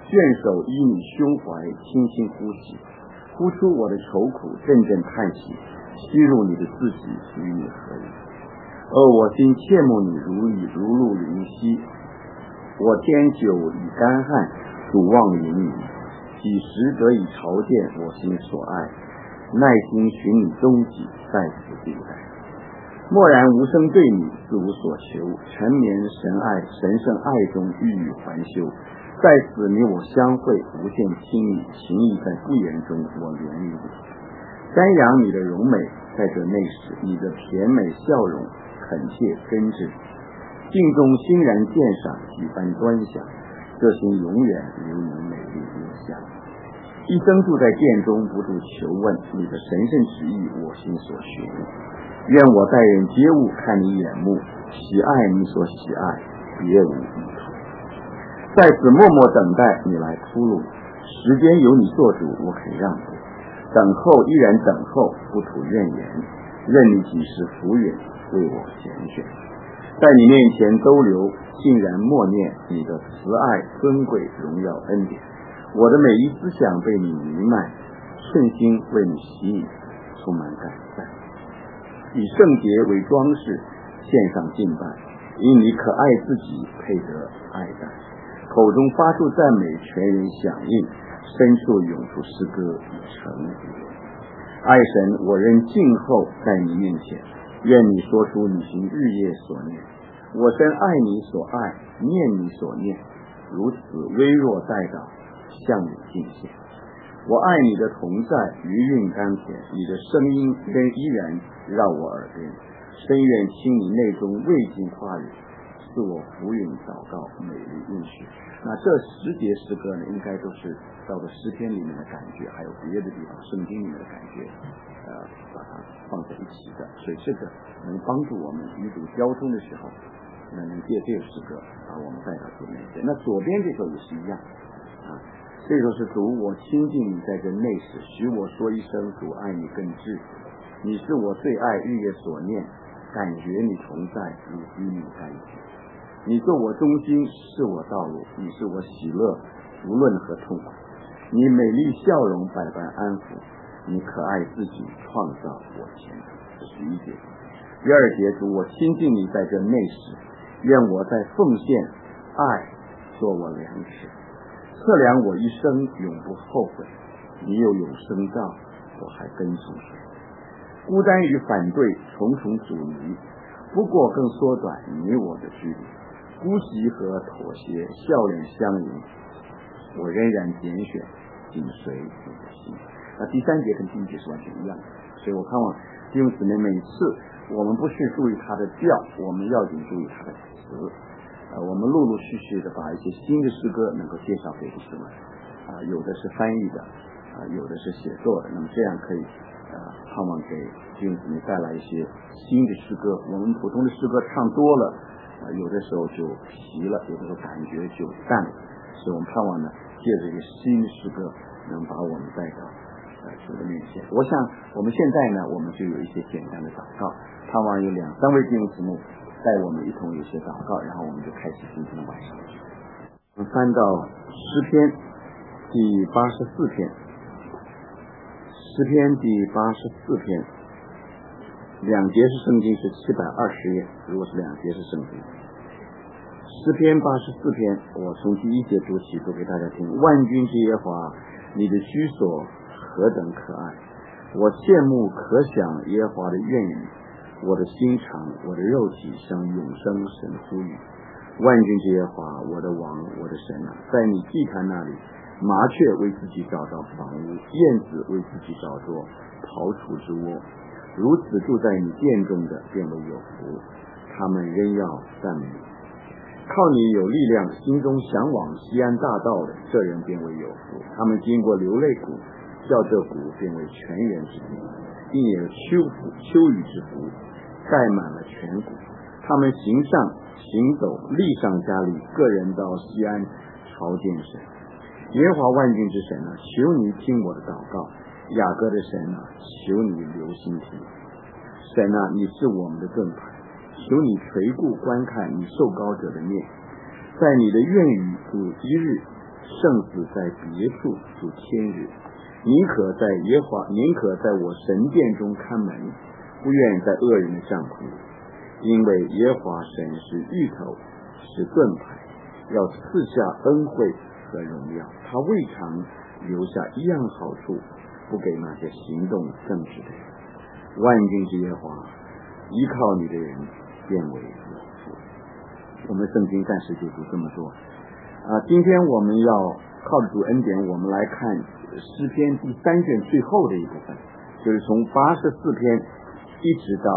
卷手依你胸怀，轻轻呼吸，呼出我的愁苦，阵阵叹息，吸入你的自己，与你合一。我心切慕你如露灵犀，我天久已干旱，主望云雨，几时得以朝见我心所爱？耐心寻你踪迹，在此定待。默然无声对你，自无所求，沉眠神圣爱中欲语还休。在此你我相会，无限亲密，情谊在不言中，我怜悯你。瞻仰你的容美，在这内室，你的甜美笑容恳切真挚，镜中欣然鉴赏，几番端详，这心永远留你美丽印象。一生住在殿中，不住求问你的神圣旨意，我心所寻。愿我待人接物，看你眼目，喜爱你所喜爱，别无异图。在此默默等待你来铺路，时间由你做主，我肯让步。等候依然等候，不吐怨言，任你几时浮云，为我拣选。在你面前兜留，竟然默念你的慈爱、尊贵、荣耀、恩典。我的每一思想被你弥漫，顺心为你吸引，充满感赞。以圣洁为装饰，献上敬拜，因你可爱自己，配得爱戴。口中发出赞美，全人响应，深处涌出诗歌，以诚意。爱神，我仍静候在你面前，愿你说出你行日夜所念。我深爱你所爱，念你所念，如此微弱代祷，向你敬献。我爱你的同在，余韵甘甜，你的声音仍依然绕我耳边。深愿听你内中未尽话语，赐我浮云祷告，美丽应许。那这10节诗歌呢，应该都是到了诗篇里面的感觉，还有别的地方圣经里面的感觉，把它放在一起的。所以这个能帮助我们与主交通的时候，能借这个诗歌把我们带到主面前。那左边这首也是一样啊，这首是主，我亲近你在这内室，许我说一声主爱你更至，你是我最爱，日夜所念，感觉你同在，如与你在一起。你做我中心，是我道路，你是我喜乐，无论何痛苦。你美丽笑容百般安抚，你可爱自己创造我前途。这是1节。第2节，主，我亲近你在这内室，愿我在奉献爱做我粮食，测量我一生永不后悔。你有永生道，我还跟从谁？孤单与反对重重阻尼，不过更缩短你我的距离。姑息和妥协，笑脸相迎，我仍然拣选紧随你的心。那第3节跟第1节是完全一样的，所以我盼望弟兄姊妹每次我们不是注意它的调，我们要紧注意它的词。我们陆陆续续的把一些新的诗歌能够介绍给弟兄们，有的是翻译的，有的是写作的，那么这样可以盼望给弟兄姊妹带来一些新的诗歌。我们普通的诗歌唱多了，有的时候就疲了，有的时候感觉就淡了，所以我们盼望呢，借着一个新的诗歌，能把我们带到主的面前。我想我们现在呢，我们就有一些简单的祷告，盼望有2、3位弟兄姊妹带我们一同有些祷告，然后我们就开始今天的晚上。我们翻到诗篇第84篇，诗篇第84篇，2节是圣经是720页，如果是2节是圣经。诗篇84篇，我从第1节读起，读给大家听。万军之耶和华，你的居所何等可爱！我羡慕可想耶和华的愿语，我的心肠，我的肉体向永生神呼吁。万军之耶和华，我的王，我的神啊，在你祭坛那里，麻雀为自己找到房屋，燕子为自己找着刨除之窝。如此住在你殿中的，便为有福，他们仍要赞美你。靠你有力量，心中向往西安大道的，这人便为有福。他们经过流泪谷，叫这谷变为泉源之地，并有秋雨之福，盖满了全谷。他们行走，力上加力，个人到西安朝见神。耶和华万军之神啊，求你听我的祷告；雅各的神啊，求你留心听。神啊，你是我们的盾牌，求你垂顾观看你受膏者的面。在你的愿语主一日， 胜似在别处住千日。宁可在我神殿中看门，不愿在恶人的帐篷里。因为耶和华神是芋头，是盾牌，要赐下恩惠和荣耀。他未尝留下一样好处，不给那些行动正直的人。万军之耶和华，依靠你的人变为有福。我们圣经暂时就读这么多。今天我们要靠着主恩典，我们来看诗篇第3卷最后的一部分，就是从84篇一直到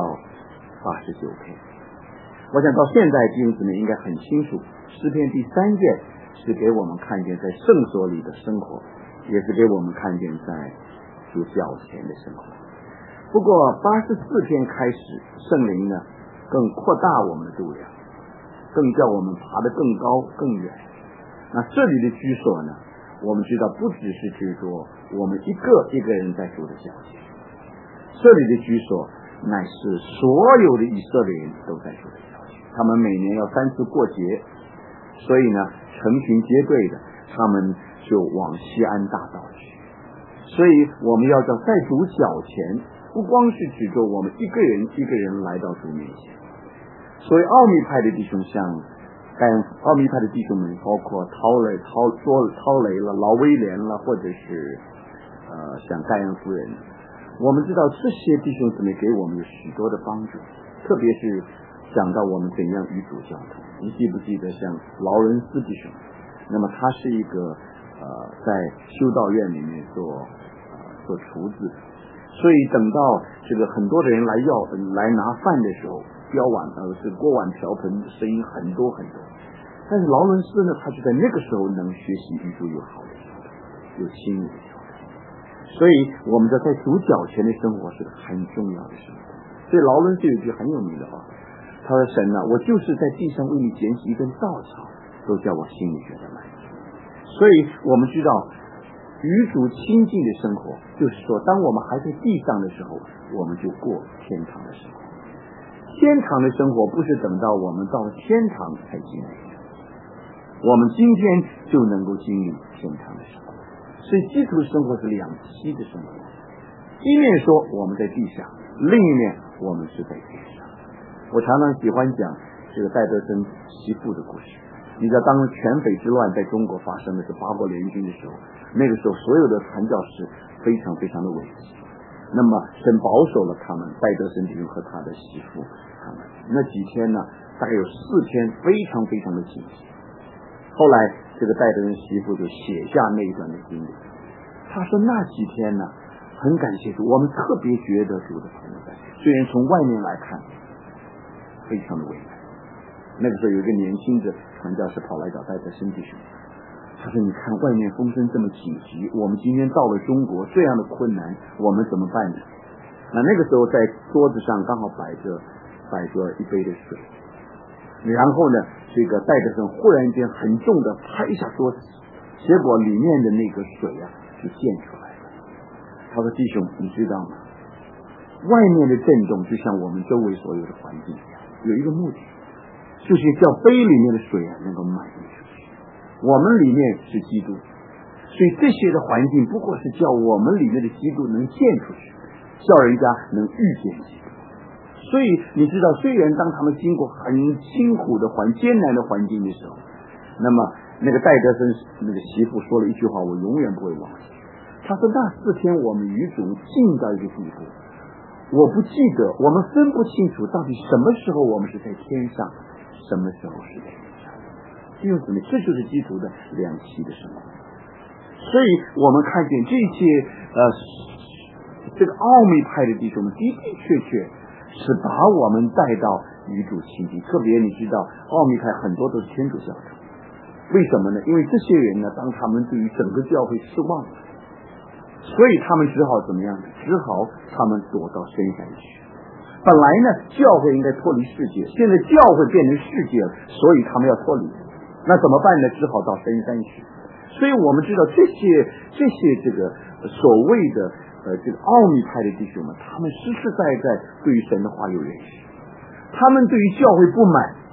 89篇。我想到现在弟兄姊妹应该很清楚，诗篇第3卷是给我们看见在圣所里的生活，也是给我们看见在主脚前的生活。不过84篇开始，圣灵呢更扩大我们的度量，更叫我们爬得更高更远。那这里的居所呢，我们知道不只是指着我们一个人在主的脚前，这里的居所乃是所有的以色列人都在主的脚前。他们每年要3次过节，所以呢成群结队的，他们就往西安大道去。所以我们要叫在主脚前，不光是指着我们一个人来到主面前。所以奥秘派的弟兄像奥秘派的弟兄们，包括陶雷了、老威廉了，或者是像盖恩夫人，我们知道这些弟兄姊妹给我们有许多的帮助，特别是讲到我们怎样与主交通。你记不记得像劳伦斯弟兄？那么他是一个在修道院里面做厨子，所以等到这个很多的人来拿饭的时候，标碗是锅碗瓢盆的声音很多很多。但是劳伦斯呢，他就在那个时候能学习与主有好的交通，有亲密的交通。所以我们在主脚前的生活是很重要的生活。所以劳伦斯有一句很有名的话，他说：神啊，我就是在地上为你捡起一根稻草，都叫我心里觉得满足。所以我们知道与主亲近的生活，就是说当我们还在地上的时候，我们就过天堂的生活。天堂的生活不是等到我们到了天堂才经历的，我们今天就能够经历天堂的生活。所以基督的生活是2期的生活，一面说我们在地上，另一面我们是在天上。我常常喜欢讲这个戴德生媳妇的故事。你知道当全匪之乱在中国发生的是8国联军的时候，那个时候所有的传教士非常非常的危急，那么神保守了他们，戴德生弟兄和他的媳妇，他们那几天呢，大概有4天非常非常的紧急。后来这个戴德生媳妇就写下那一段的经历，他说那几天呢，很感谢主，我们特别觉得主的同在，虽然从外面来看非常的危难。那个时候有一个年轻的传教士跑来找戴德生弟兄，他说你看外面风声这么紧急，我们今天到了中国这样的困难，我们怎么办呢？那个时候在桌子上刚好摆着一杯的水，然后呢这个戴德生忽然间很重的拍一下桌子，结果里面的那个水就溅出来了。他说弟兄你知道吗，外面的震动就像我们周围所有的环境一样，有一个目的，就是叫杯里面的水能够满溢出去。我们里面是基督，所以这些的环境不过是叫我们里面的基督能溅出去，叫人家能遇见基督。所以你知道，虽然当他们经过很辛苦的艰难的环境的时候，那么那个戴德生那个媳妇说了一句话，我永远不会忘记。他说那4天我们与主近到一个地步，我不记得，我们分不清楚到底什么时候我们是在天上，什么时候是在地上。弟兄姊妹，这就是基督的2期的生活。所以我们看见这些这个奥秘派的弟兄们的的确确是把我们带到与主亲近。特别你知道奥秘派很多都是天主教徒，为什么呢？因为这些人呢，当他们对于整个教会失望了，所以他们只好怎么样呢？只好他们躲到深山去。本来呢教会应该脱离世界，现在教会变成世界了，所以他们要脱离，那怎么办呢？只好到深山去。所以我们知道这些这个所谓的这个奥秘派的弟兄们，他们实实在在对于神的话有认识，他们对于教会不满，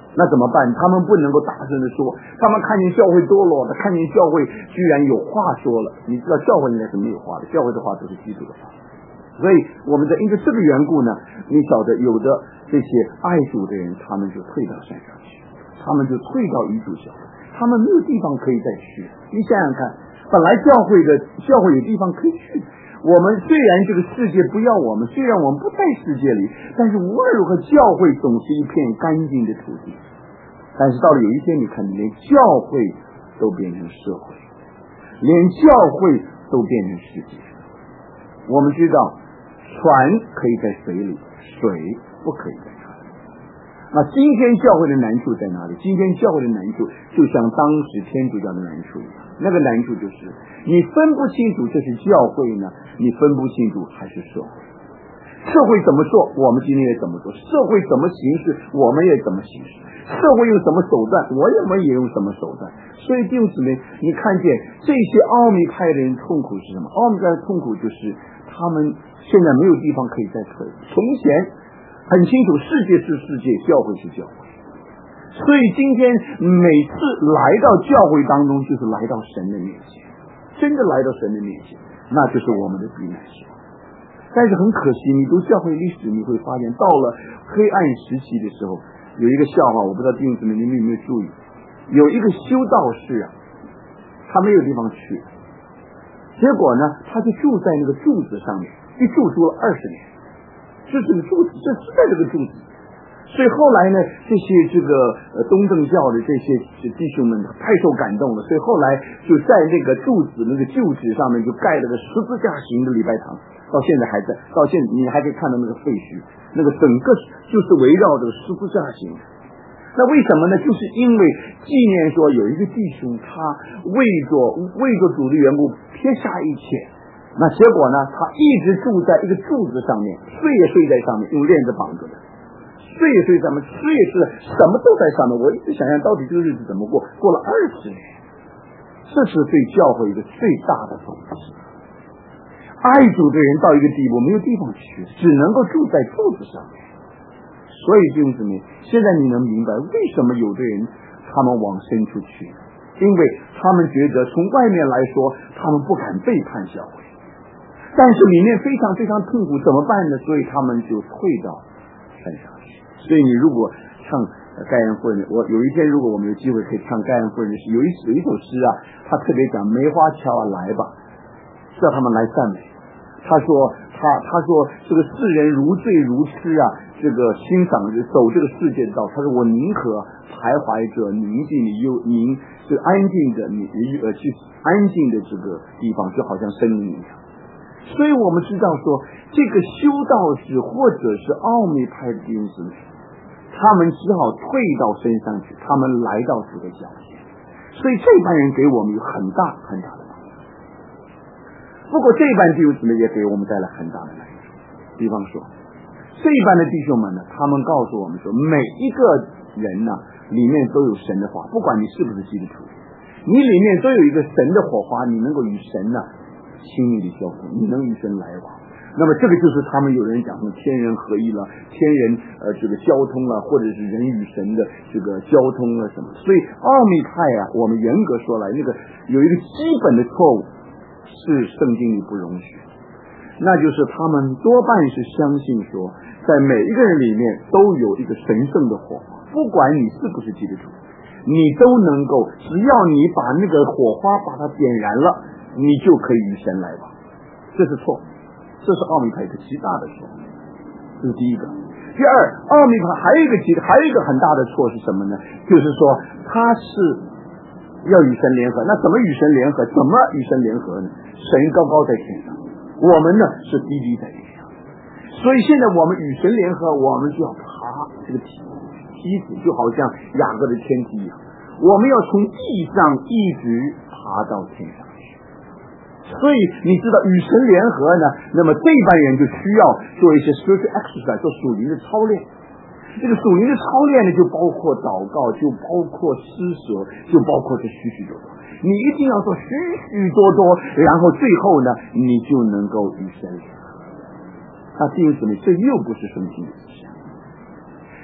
那怎么办？他们不能够大声的说，他们看见教会堕落了，看见教会居然有话说了。你知道教会应该是没有话的，教会的话都是基督的话。所以我们在因着这个缘故呢，你晓得有的这些爱主的人，他们就退到山上去，他们就退到遗嘱教会，他们没有地方可以再去。你想想看，本来教会有地方可以去。我们虽然这个世界不要我们，虽然我们不在世界里，但是无论如何，教会总是一片干净的土地。但是到了有一天，你看，连教会都变成社会，连教会都变成世界。我们知道，船可以在水里，水不可以在船里。那今天教会的难处在哪里？今天教会的难处就像当时天主教的难处一样，那个难处就是你分不清楚这是教会呢，你分不清楚还是社会。社会怎么做，我们今天也怎么做；社会怎么行事，我们也怎么行事；社会用什么手段，我们也用什么手段。所以弟兄姊妹，你看见这些奥秘派的人痛苦是什么？奥秘派的痛苦就是他们现在没有地方可以再退。从前很清楚，世界是世界，教会是教会。所以今天每次来到教会当中，就是来到神的面前，真的来到神的面前，那就是我们的避难所。但是很可惜，你读教会历史，你会发现到了黑暗时期的时候，有一个笑话，我不知道弟兄姊妹你们有没有注意，有一个修道士啊，他没有地方去，结果呢，他就住在那个柱子上面，一住了20年。这是个柱子，这是在这个柱子。所以后来呢，这些东正教的这些弟兄们太受感动了，所以后来就在那个柱子那个旧址上面就盖了个十字架形的礼拜堂，到现在还在，到现在你还可以看到那个废墟，那个整个就是围绕着十字架形的。那为什么呢？就是因为纪念说有一个弟兄他为着主的缘故撇下一切。那结果呢？他一直住在一个柱子上面，睡也睡在上面，用链子绑着的，睡也睡上面，吃也吃，什么都在上面。我一直想象到底这个日子怎么过，过了20年，这是对教会一个最大的讽刺。爱主的人到一个地步，没有地方去，只能够住在柱子上面。所以弟兄姊妹，现在你能明白为什么有的人他们往深处去？因为他们觉得从外面来说，他们不敢背叛教会。但是里面非常非常痛苦，怎么办呢？所以他们就退到山上去。所以你如果唱盖恩夫人，我有一天如果我们有机会可以唱盖恩夫人的诗，有一首诗啊，他特别讲梅花桥啊来吧，叫他们来赞美。他说这个世人如醉如痴啊，这个欣赏走这个世界的道。他说我宁可徘徊着宁静的就安静的去安静的这个地方，就好像森林一样。所以我们知道说，这个修道士或者是奥秘派的弟兄姊妹，他们只好退到山上去，他们来到主的脚前。所以这班人给我们有很大很大的帮助。不过这班弟兄姊妹也给我们带来很大的难处。比方说，这一班的弟兄们呢，他们告诉我们说，每一个人呢，里面都有神的话，不管你是不是基督徒，你里面都有一个神的火花，你能够与神呢亲密的交互，你能与神来往。那么这个就是他们有人讲的天人合一了，天人这个交通了，或者是人与神的这个交通了什么。所以奥秘派啊，我们严格说来，那个有一个基本的错误是圣经里不容许，那就是他们多半是相信说，在每一个人里面都有一个神圣的火花，不管你是不是基督徒，你都能够，只要你把那个火花把它点燃了，你就可以与神来往。这是错，这是奥秘派一个极大的错，这是第一个。第二，奥秘派还有一个很大的错是什么呢？就是说他是要与神联合。那怎么与神联合？怎么与神联合呢？神高高在天上，我们呢是低低在地上。所以现在我们与神联合，我们就要爬这个梯子，就好像雅各的天梯一样，我们要从地上一直爬到天上去。所以你知道与神联合呢，那么这班人就需要做一些 spiritual exercise， 做属灵的操练。这个属灵的操练呢，就包括祷告，就包括施舍，就包括这许许多多。你一定要做许许多多，然后最后呢，你就能够与神联合。那弟兄姊妹，这又不是圣经的思想。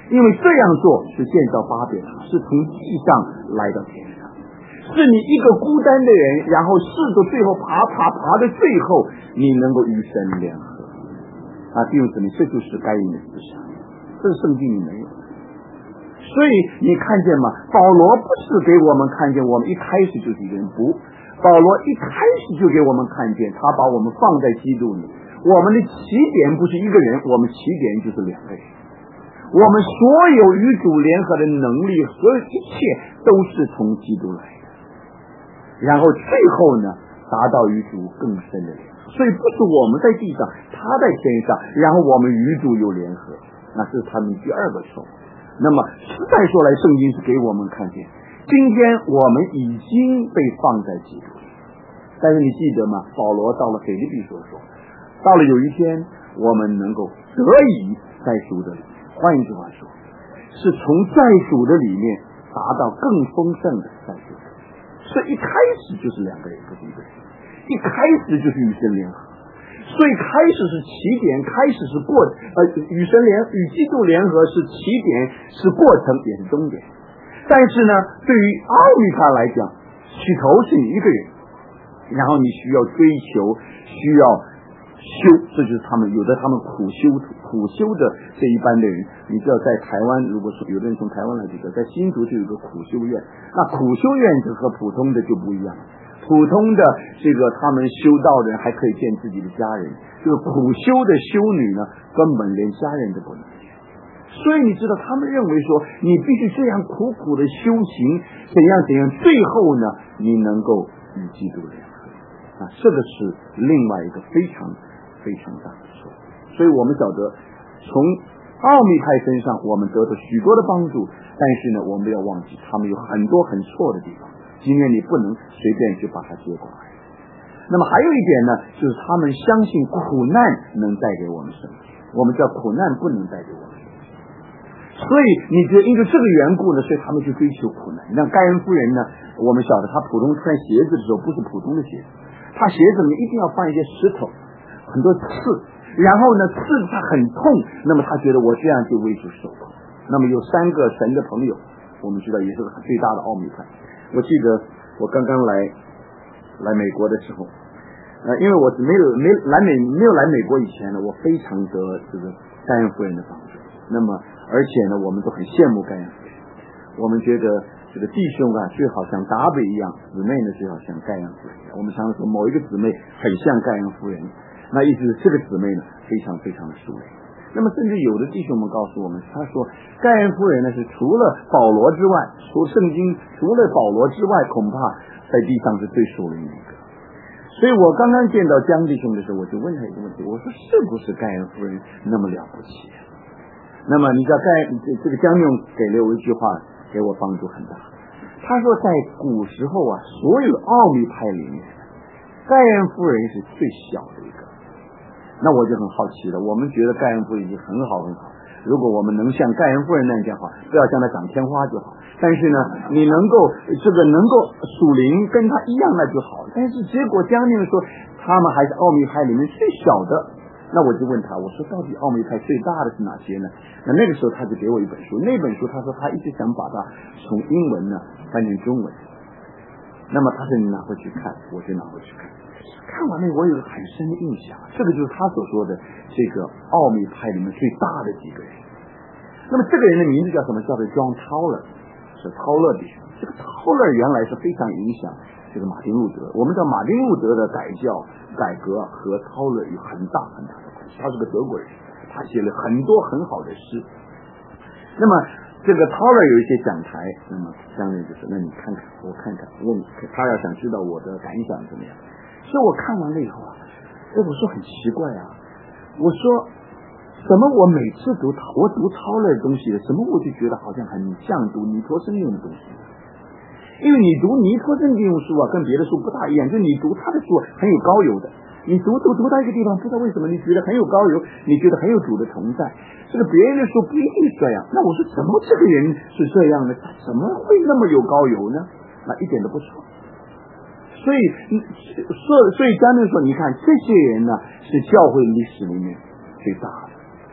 因为这样做是建造巴别塔，是从地上来到天上，是你一个孤单的人，然后试着最后爬到最后，你能够与神联合啊！弟兄姊妹，这就是该隐的思想，这是圣经里没有。所以你看见吗？保罗不是给我们看见我们一开始就是一个人，不，保罗一开始就给我们看见，他把我们放在基督里，我们的起点不是一个人，我们起点就是两个人。我们所有与主联合的能力，所有一切都是从基督来的，然后最后呢，达到与主更深的联合。所以不是我们在地上，他在天上，然后我们与主有联合，那是他们第二个手。那么实在说来，圣经是给我们看见，今天我们已经被放在基督里。但是你记得吗？保罗到了腓立比所说，到了有一天我们能够得以在主的里。换一句话说，是从在主的里面达到更丰盛的在主的里。所以一开始就是两个人，不是一个人，一开始就是与神联合。所以开始是起点，开始是与神与基督联合是起点，是过程，也是终点。但是呢，对于奥秘派来讲，起头是你一个人，然后你需要追求，需要修，这就是他们有的他们苦修的这一般的人。你知道在台湾，如果说有的人从台湾来，在新竹就有个苦修院，那苦修院就和普通的就不一样。普通的这个他们修道的人还可以见自己的家人，这个苦修的修女呢，根本连家人都不能见。所以你知道他们认为说，你必须这样苦的修行，怎样，最后呢，你能够与基督联合啊，这个是另外一个非常非常大的错。所以我们晓得，从奥秘派身上我们得到许多的帮助，但是呢，我们不要忘记他们有很多很错的地方。今天你不能随便去把它接过来。那么还有一点呢，就是他们相信苦难能带给我们生命，我们知道苦难不能带给我们生命。所以你觉得因为这个缘故呢，所以他们去追求苦难。那盖恩夫人呢，我们晓得她普通穿鞋子的时候不是普通的鞋子，她鞋子里面一定要放一些石头，很多刺，然后呢刺得她很痛，那么她觉得我这样就为主受苦。那么有3个神的朋友，我们知道也是最大的奥秘派。我记得我刚刚来美国的时候，因为我是没有来美国以前呢，我非常得这个盖恩夫人的帮助。那么而且呢，我们都很羡慕盖恩夫人，我们觉得这个弟兄啊最好像达比一样，姊妹呢最好像盖恩夫人一样。我们常说某一个姊妹很像盖恩夫人，那意思是这个姊妹呢非常非常的淑美。那么甚至有的弟兄们告诉我们，他说盖恩夫人呢是除了保罗之外，除了保罗之外，恐怕在地上是最属灵的一个。所以我刚刚见到江弟兄的时候，我就问他一个问题，我说是不是盖恩夫人那么了不起？那么你知道这个江弟兄给了我一句话，给我帮助很大。他说在古时候啊，所有奥秘派里面，盖恩夫人是最小的一个。那我就很好奇了，我们觉得盖恩夫人已经很好，如果我们能像盖恩夫人那样好，不要像她长天花就好。但是呢，你能够属灵跟她一样那就好。但是结果江宁说他们还是奥秘派里面最小的。那我就问他，我说到底奥秘派最大的是哪些呢？那个时候他就给我一本书，那本书他说他一直想把它从英文呢翻成中文。那么他说你拿回去看，我就拿回去看。看完了我有很深的印象，这个就是他所说的这个奥秘派里面最大的几个人。那么这个人的名字叫什么？叫做 John Tauler， 是陶勒弟兄。这个陶勒原来是非常影响这个马丁路德。我们知道马丁路德的改革和陶勒有很大很大的关系。他是个德国人，他写了很多很好的诗。那么这个陶勒有一些讲台，那么相当于就是那你看看我看看，问他要想知道我的感想怎么样。所以我看完了以后啊，我说很奇怪啊，我说怎么我每次读超类的东西，什么我就觉得好像很像读尼托生用的东西。因为你读尼托生用书啊，跟别的书不大一样，就你读他的书很有高油的，你读到一个地方，不知道为什么你觉得很有高油，你觉得很有主的同在。这个别人的书不一定是这样。那我说怎么这个人是这样的，他怎么会那么有高油呢？那一点都不错。所以张明说，你看这些人呢，是教会历史里面最大的。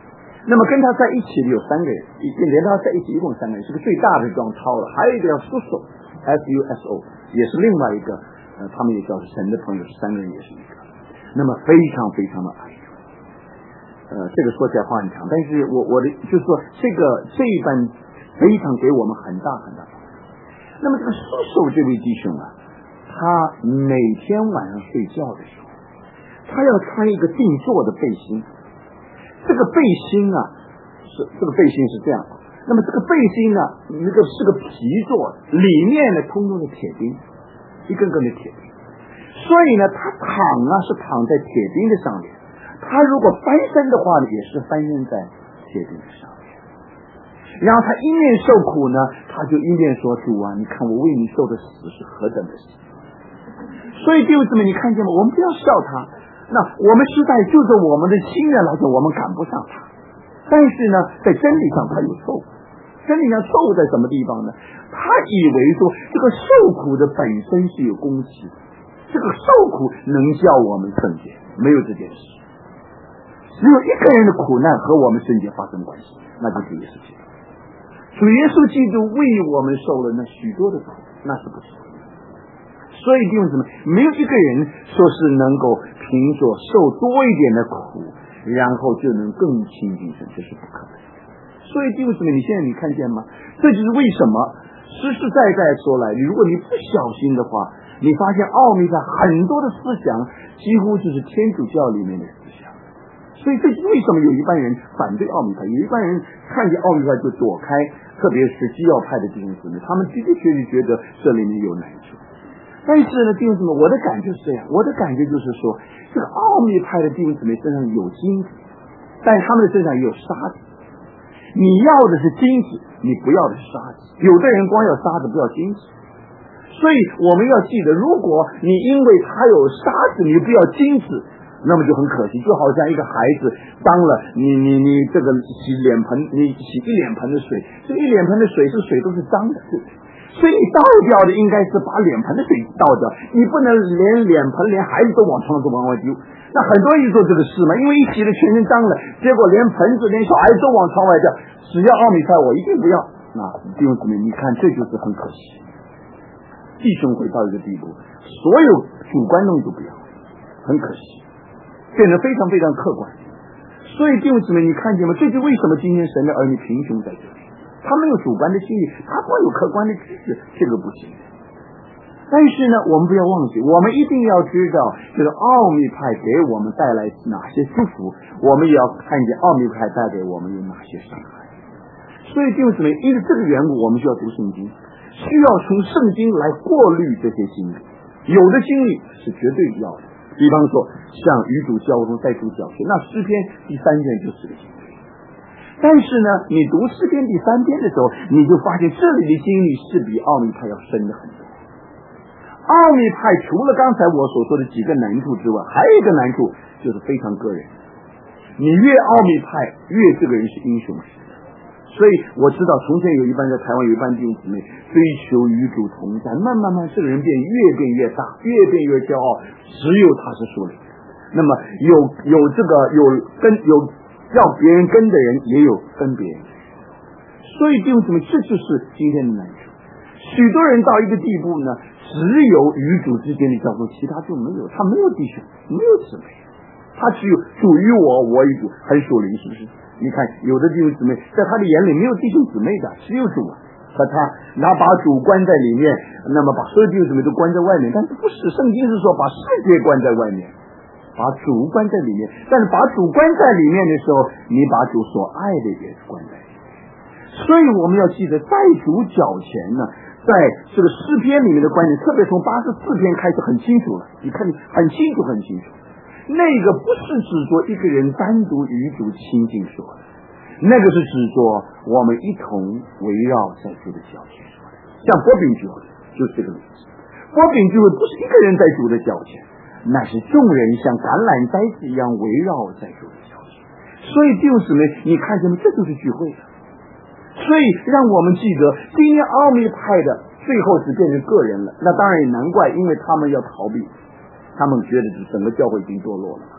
那么跟他在一起的有3个人，连他在一起一共3个人，是个最大的装超了，还有一个叫Suso，SUSO， 也是另外一个，他们也叫神的朋友，是3个人也是一个。那么非常非常的爱主。这个说起来话很长，但是我的就是说这一班非常给我们很大很大的。那么这个Suso这位弟兄啊，他每天晚上睡觉的时候，他要穿一个定做的背心。这个背心啊，这个背心是这样。那么这个背心呢，那个是个皮做的，里面呢通通的铁钉，一根根的铁钉。所以呢，他躺啊是躺在铁钉的上面，他如果翻身的话呢，也是翻身在铁钉的上面。然后他一面受苦呢，他就一面说：“主啊，你看我为你受的死是何等的死。”所以弟兄姊妹，你看见吗？我们不要笑他。那我们实在就是我们的心愿来讲，我们赶不上他。但是呢，在真理上他有错误。真理上错误在什么地方呢？他以为说这个受苦的本身是有功绩的，这个受苦能叫我们圣洁，没有这件事。只有一个人的苦难和我们圣洁发生关系，那就是耶稣基督。主耶稣基督为我们受了那许多的苦，那是不是？所以弟兄姊妹，没有一个人说是能够凭着受多一点的苦，然后就能更亲近神，这是不可能。所以弟兄姊妹，你现在你看见吗？这就是为什么实实在在说来，如果你不小心的话，你发现奥秘派很多的思想几乎就是天主教里面的思想。所以这是为什么有一般人反对奥秘派，有一般人看见奥秘派就躲开，特别是基要派的弟兄姊妹，他们的确觉得这里面有难处。但是呢，弟兄姊妹，我的感觉是这样，我的感觉就是说，这个奥秘派的弟兄姊妹身上有金子，但是他们的身上也有沙子。你要的是金子，你不要的是沙子。有的人光要沙子，不要金子。所以我们要记得，如果你因为他有沙子，你不要金子，那么就很可惜。就好像一个孩子当了你这个洗脸盆，你洗一脸盆的水，这一脸盆的水都是脏的，对不对？所以你倒掉的应该是把脸盆的水倒掉，你不能连脸盆连孩子都往床上往外丢。那很多人做这个事嘛，因为一洗的全身脏了，结果连盆子连小孩子都往窗外掉。只要奥秘派我一定不要。那弟兄姊妹，你看这就是很可惜。弟兄会到一个地步，所有主观弄都不要，很可惜，变得非常非常客观。所以弟兄姊妹，你看见吗？这就为什么今天神的儿女贫穷在这里。他没有主观的心理，他光有客观的知识，这个不行。但是呢，我们不要忘记，我们一定要知道这个奥秘派给我们带来哪些祝福，我们也要看见奥秘派带给我们有哪些伤害。所以弟兄姊妹，因为这个缘故，我们需要读圣经，需要从圣经来过滤这些经历。有的经历是绝对要的，比方说像与主交通、带主教训，那诗篇第3篇就是个经历。但是呢，你读诗篇第3篇的时候，你就发现这里的经历是比奥秘派要深的很多。奥秘派除了刚才我所说的几个难处之外，还有一个难处就是非常个人。你越奥秘派，越这个人是英雄式的。所以我知道从前有一班在台湾有一班弟兄姊妹追求与主同在，慢慢这个人越变越大，越变越骄傲，只有他是属灵的。那么有这个有要别人跟的人，也有跟别人的人。所以弟兄姊妹，这就是今天的难处。许多人到一个地步呢，只有与主之间的交通，其他就没有。他没有弟兄，没有姊妹，他只有主与我，我与主，很属灵，是不是？你看有的弟兄姊妹在他的眼里没有弟兄姊妹的，只有主和他，然后把主关在里面，那么把所有弟兄姊妹都关在外面。但是不是，圣经是说把世界关在外面，把主关在里面。但是把主关在里面的时候，你把主所爱的也关在里面。所以我们要记得，在主脚前呢，在这个诗篇里面的观点，特别从84篇开始很清楚了，你看很清楚。那个不是指着一个人单独与主亲近说的，那个是指着我们一同围绕在主的脚前说的。像波饼聚会就是这个例子，波饼聚会不是一个人在主的脚前，那是众人像橄榄栽子一样围绕在主的脚前。所以弟兄姊妹，你看见吗？这就是聚会的。所以让我们记得，今天奥秘派的最后只变成个人了，那当然也难怪，因为他们要逃避，他们觉得整个教会已经堕落了。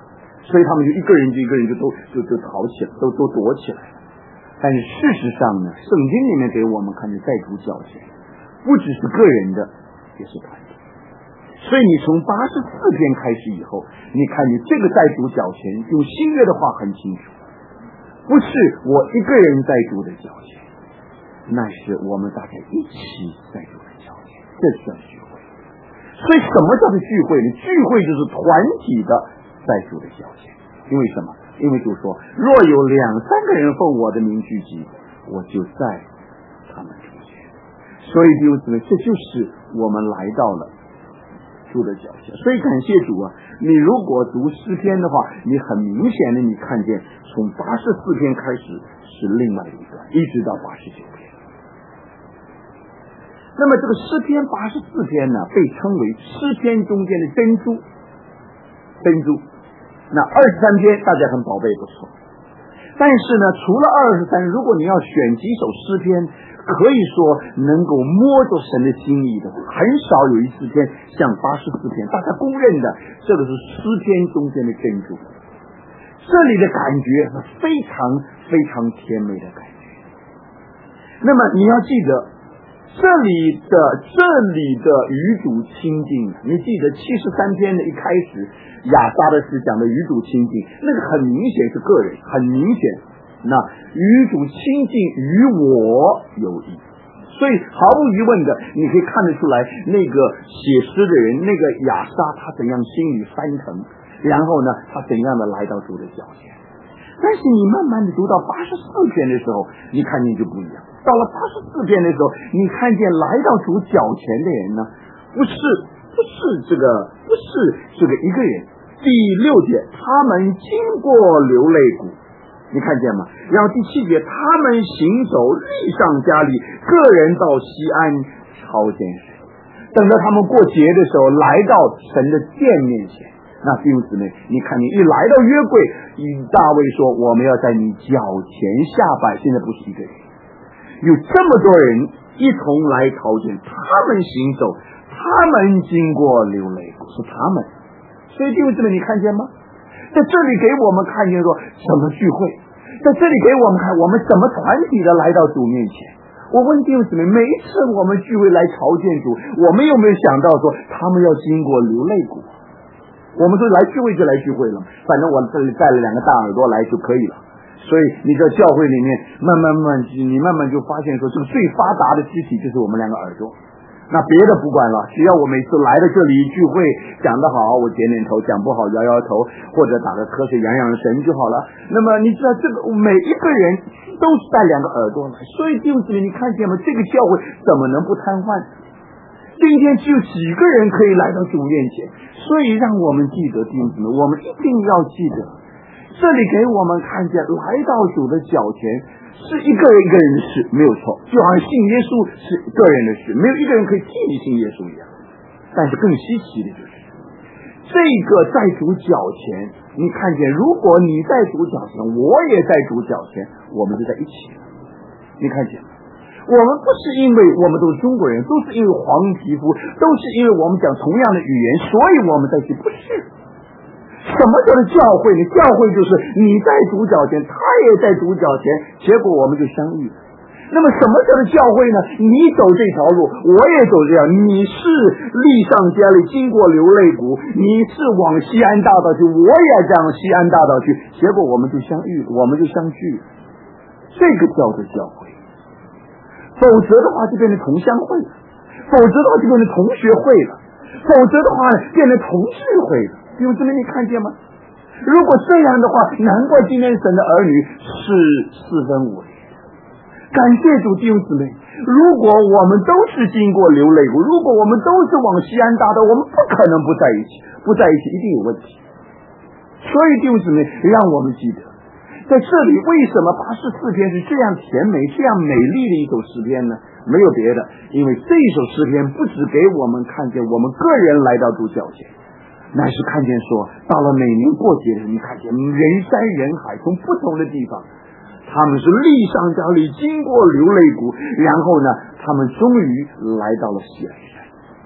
所以他们就一个人就逃起来，都躲起来了。但是事实上呢，圣经里面给我们看见在主脚前不只是个人的，也是团体。所以你从84篇开始以后，你看见这个在主脚前用新约的话很清楚，不是我一个人在主的脚前，那是我们大家一起在主的脚前，这叫聚会。所以什么叫做聚会呢？聚会就是团体的在主的脚前。因为什么？因为主说，若有2-3个人奉我的名聚集，我就在他们中间。所以弟兄姊妹，这就是我们来到了主的脚前。所以感谢主啊！你如果读诗篇的话，你很明显的你看见从84篇开始是另外一段，一直到89篇。那么这个诗篇84篇呢，被称为诗篇中间的珍珠。那23篇大家很宝贝不错，但是呢，除了23，如果你要选几首诗篇，可以说能够摸着神的心意的，很少有一诗篇像84篇，大家公认的这个是诗篇中间的珍珠。这里的感觉非常非常甜美的感觉。那么你要记得。这里的与主亲近，你记得73篇的一开始亚萨的是讲的与主亲近，那个很明显是个人，很明显，那与主亲近与我有益。所以毫无疑问的，你可以看得出来，那个写诗的人，那个亚萨他怎样心里翻腾，然后呢，他怎样的来到主的脚前。但是你慢慢的读到84篇的时候，你看见就不一样。到了84篇的时候，你看见来到主脚前的人呢，不是这个一个人。第6节，他们经过流泪谷，你看见吗？然后第7节，他们行走力上加力，个人到西安朝见神。等到他们过节的时候，来到神的殿面前。那弟兄姊妹，你看你一来到约柜，大卫说我们要在你脚前下拜，现在不是一个人，有这么多人一同来朝见，他们行走，他们经过流泪谷，是他们。所以弟兄姊妹，你看见吗？在这里给我们看见说什么聚会，在这里给我们看我们怎么团体的来到主面前。我问弟兄姊妹，每一次我们聚会来朝见主，我们有没有想到说他们要经过流泪谷？我们说来聚会就来聚会了，反正我这里带了2个大耳朵来就可以了。所以你在教会里面你慢慢就发现说，这个最发达的肢体就是我们2个耳朵。那别的不管了，只要我每次来到这里聚会讲得好，我点点头，讲不好摇摇头，或者打个瞌睡养养神就好了。那么你知道这个每一个人都是带2个耳朵来，所以弟兄姊妹，你看见吗？这个教会怎么能不瘫痪？今天只有几个人可以来到主面前，所以让我们记得弟兄姊妹，我们一定要记得，这里给我们看见来到主的脚前是一个人一个人的事，没有错，就好像信耶稣是个人的事，没有一个人可以替你信耶稣一样。但是更稀奇的就是这个在主脚前，你看见如果你在主脚前，我也在主脚前，我们就在一起了。你看见我们不是因为我们都是中国人，都是因为黄皮肤，都是因为我们讲同样的语言，所以我们在一起，不是。什么叫做教会呢？教会就是你在主脚前，他也在主脚前，结果我们就相遇了。那么什么叫做教会呢？你走这条路，我也走这样，你是力上加力经过流泪谷，你是往西安大道去，我也这样西安大道去，结果我们就相遇，我们就相聚，这个叫做教会。否则的话就变成同乡会了，否则的话就变成同学会了，否则的话变成同事会了。弟兄姊妹，你看见吗？如果这样的话，难怪今天神的儿女是4分5裂。感谢主，弟兄姊妹，如果我们都是经过流泪谷，如果我们都是往西安大道，我们不可能不在一起，不在一起一定有问题。所以弟兄姊妹，让我们记得在这里为什么84篇是这样甜美这样美丽的一首诗篇呢？没有别的，因为这一首诗篇不只给我们看见我们个人来到主脚前，乃是看见说到了每年过节的时候，你看见人山人海，从不同的地方，他们是力上加力经过流泪谷，然后呢他们终于来到了西安山。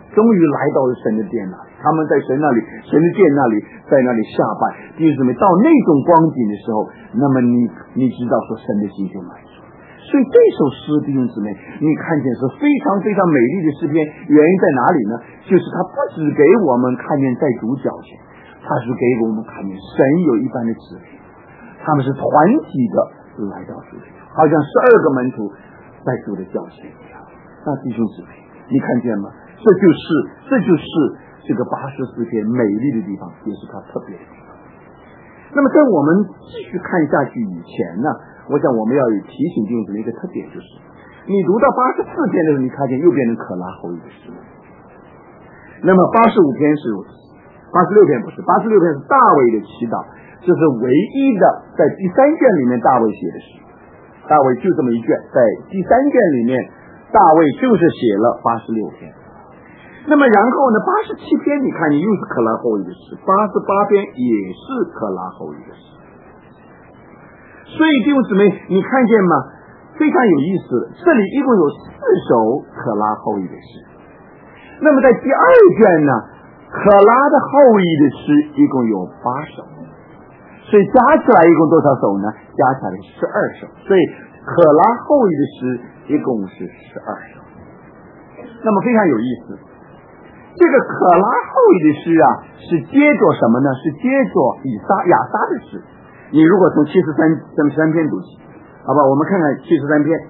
终于来到了神的殿那里，他们在神的殿那里，在那里下拜。弟兄姊妹，到那种光景的时候，那么你知道说神的心就满足。所以这首诗，弟兄姊妹，你看见是非常非常美丽的诗篇，原因在哪里呢？就是它不只给我们看见在主脚前，它是给我们看见神有一般的旨意，他们是团体的来到主前，好像12个门徒在主的脚前一样。那弟兄姊妹，你看见吗？这就是这个84篇美丽的地方，也是它特别的地方。那么在我们继续看下去以前呢，我想我们要提醒弟兄姊妹一个特点，就是你读到84篇的时候，你看见又变成可拉后裔的诗。那么85篇是如此，86篇不是，86篇是大卫的祈祷，这是唯一的在第3卷里面大卫写的诗。大卫就这么一卷，在第3卷里面大卫就是写了86篇。那么然后呢，87篇你看你又是可拉后裔的诗，88篇也是可拉后裔的诗。所以弟兄姊妹，你看见吗？非常有意思，这里一共有4首可拉后裔的诗。那么在第2卷呢，可拉的后裔的诗一共有8首，所以加起来一共多少首呢？加起来12首。所以可拉后裔的诗一共是12首。那么非常有意思，这个可拉后裔的诗啊，是接着什么呢？是接着亚撒的诗。你如果从73篇读起，好吧，我们看看73篇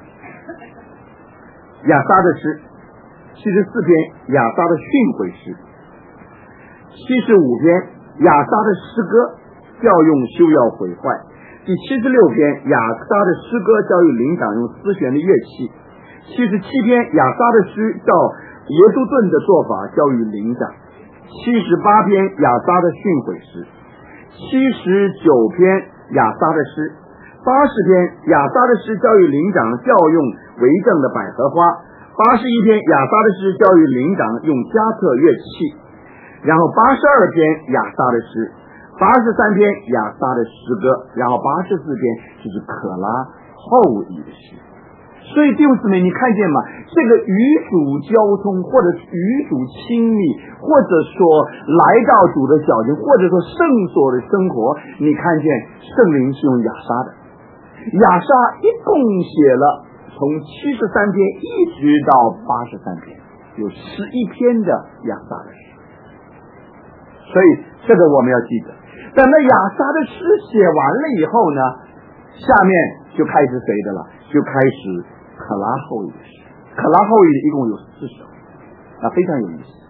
亚撒的诗，74篇亚撒的训诲诗，75篇亚撒的诗歌教用修要毁坏，第76篇亚撒的诗歌教育灵长用丝弦的乐器，77篇亚撒的诗照耶稣顿的做法教育灵长，78篇亚撒的训诲诗，79篇亚撒的诗，80篇亚撒的诗教育灵长教用为政的百合花，81篇亚撒的诗教育灵长用加特乐器，然后82篇亚撒的诗，83篇亚撒的诗歌，然后84篇就是可拉后裔的诗。所以弟兄姊妹，你看见吗？这个与主交通，或者与主亲密，或者说来到主的脚前，或者说圣所的生活，你看见圣灵是用亚撒的。亚撒一共写了从73篇一直到83篇，有11篇的亚撒的诗。所以这个我们要记得。等到亚撒的诗写完了以后呢，下面就开始谁的了？就开始可拉后裔的诗。可拉后裔的一共有4首，非常有意思。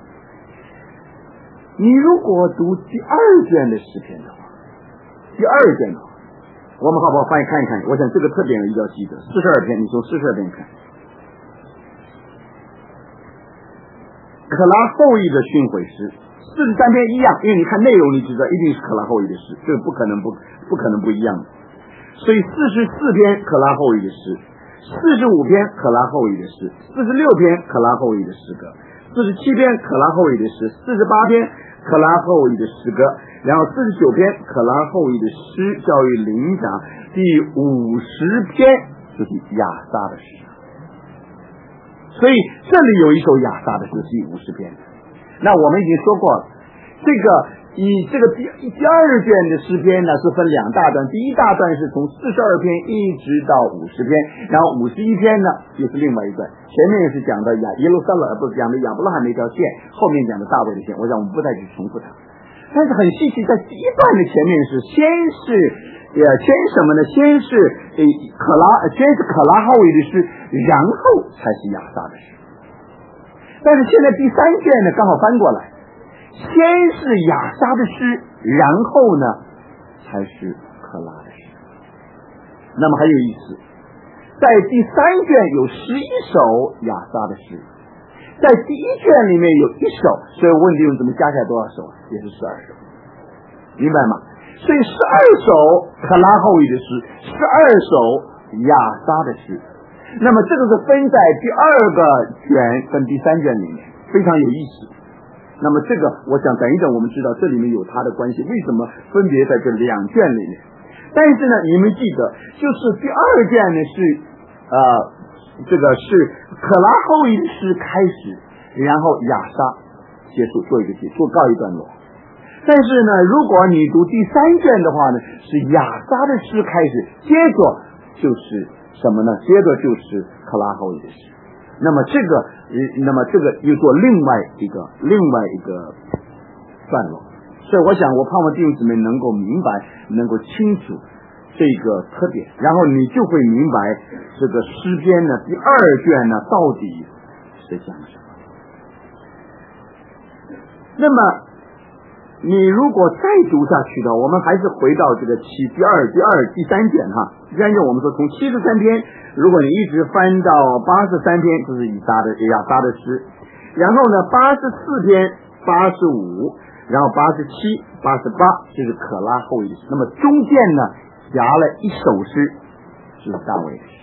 你如果读第2卷的诗篇的话，第2卷的话，我们好不好翻译看一看？我想这个特点一定要记得。42篇，你从42篇看，可拉后裔的训诲诗，43篇一样，因为你看内容，你知道一定是可拉后裔的诗，这个不可能不一样的。所以44篇可拉后裔的诗，45篇可拉后裔的诗，46篇可拉后裔的诗歌，47篇可拉后裔的诗，48篇可拉后裔的诗歌，然后49篇可拉后裔的诗教育灵长，第50篇就是亚撒的诗。所以这里有一首亚撒的诗，第50篇。那我们已经说过了，这个第2卷的诗篇呢是分2大段，第一大段是从42篇一直到50篇，然后51篇呢又是另外一段，前面是讲的耶路撒冷，不是讲的亚伯拉罕那条线，后面讲的大卫的线，我想我们不再去重复它。但是很稀奇，在第一段的前面是先什么呢？先是可拉后裔的诗，然后才是亚撒的诗。但是现在第3卷呢刚好翻过来，先是亚撒的诗，然后呢才是可拉的诗。那么很有意思，在第3卷有11首亚撒的诗，在第1卷里面有1首，所以问题怎么加起来多少首？也是12首，明白吗？所以12首可拉后裔的诗，12首亚撒的诗。那么这个是分在第2个卷跟第3卷里面，非常有意思。那么这个我想等一等我们知道这里面有它的关系，为什么分别在这2卷里面。但是呢你们记得，就是第2卷呢是这个是可拉后裔的诗开始， 然后亚沙结束，做告一段落。但是呢，如果你读第3卷的话呢，是亚沙的诗开始，接着就是什么呢？接着就是可拉后裔的诗。那么这个又做另外一个段落。所以我想，我盼望弟兄姊妹能够明白，能够清楚这个特点，然后你就会明白这个诗篇呢第2卷呢到底是讲什么。那么你如果再读下去的，我们还是回到这个第3卷哈。第3卷我们说从73篇，如果你一直翻到83篇，就是亚沙的诗，然后呢84篇、85，然后87、88就是可拉后裔的诗。那么中间呢夹了一首诗，就是大卫的诗。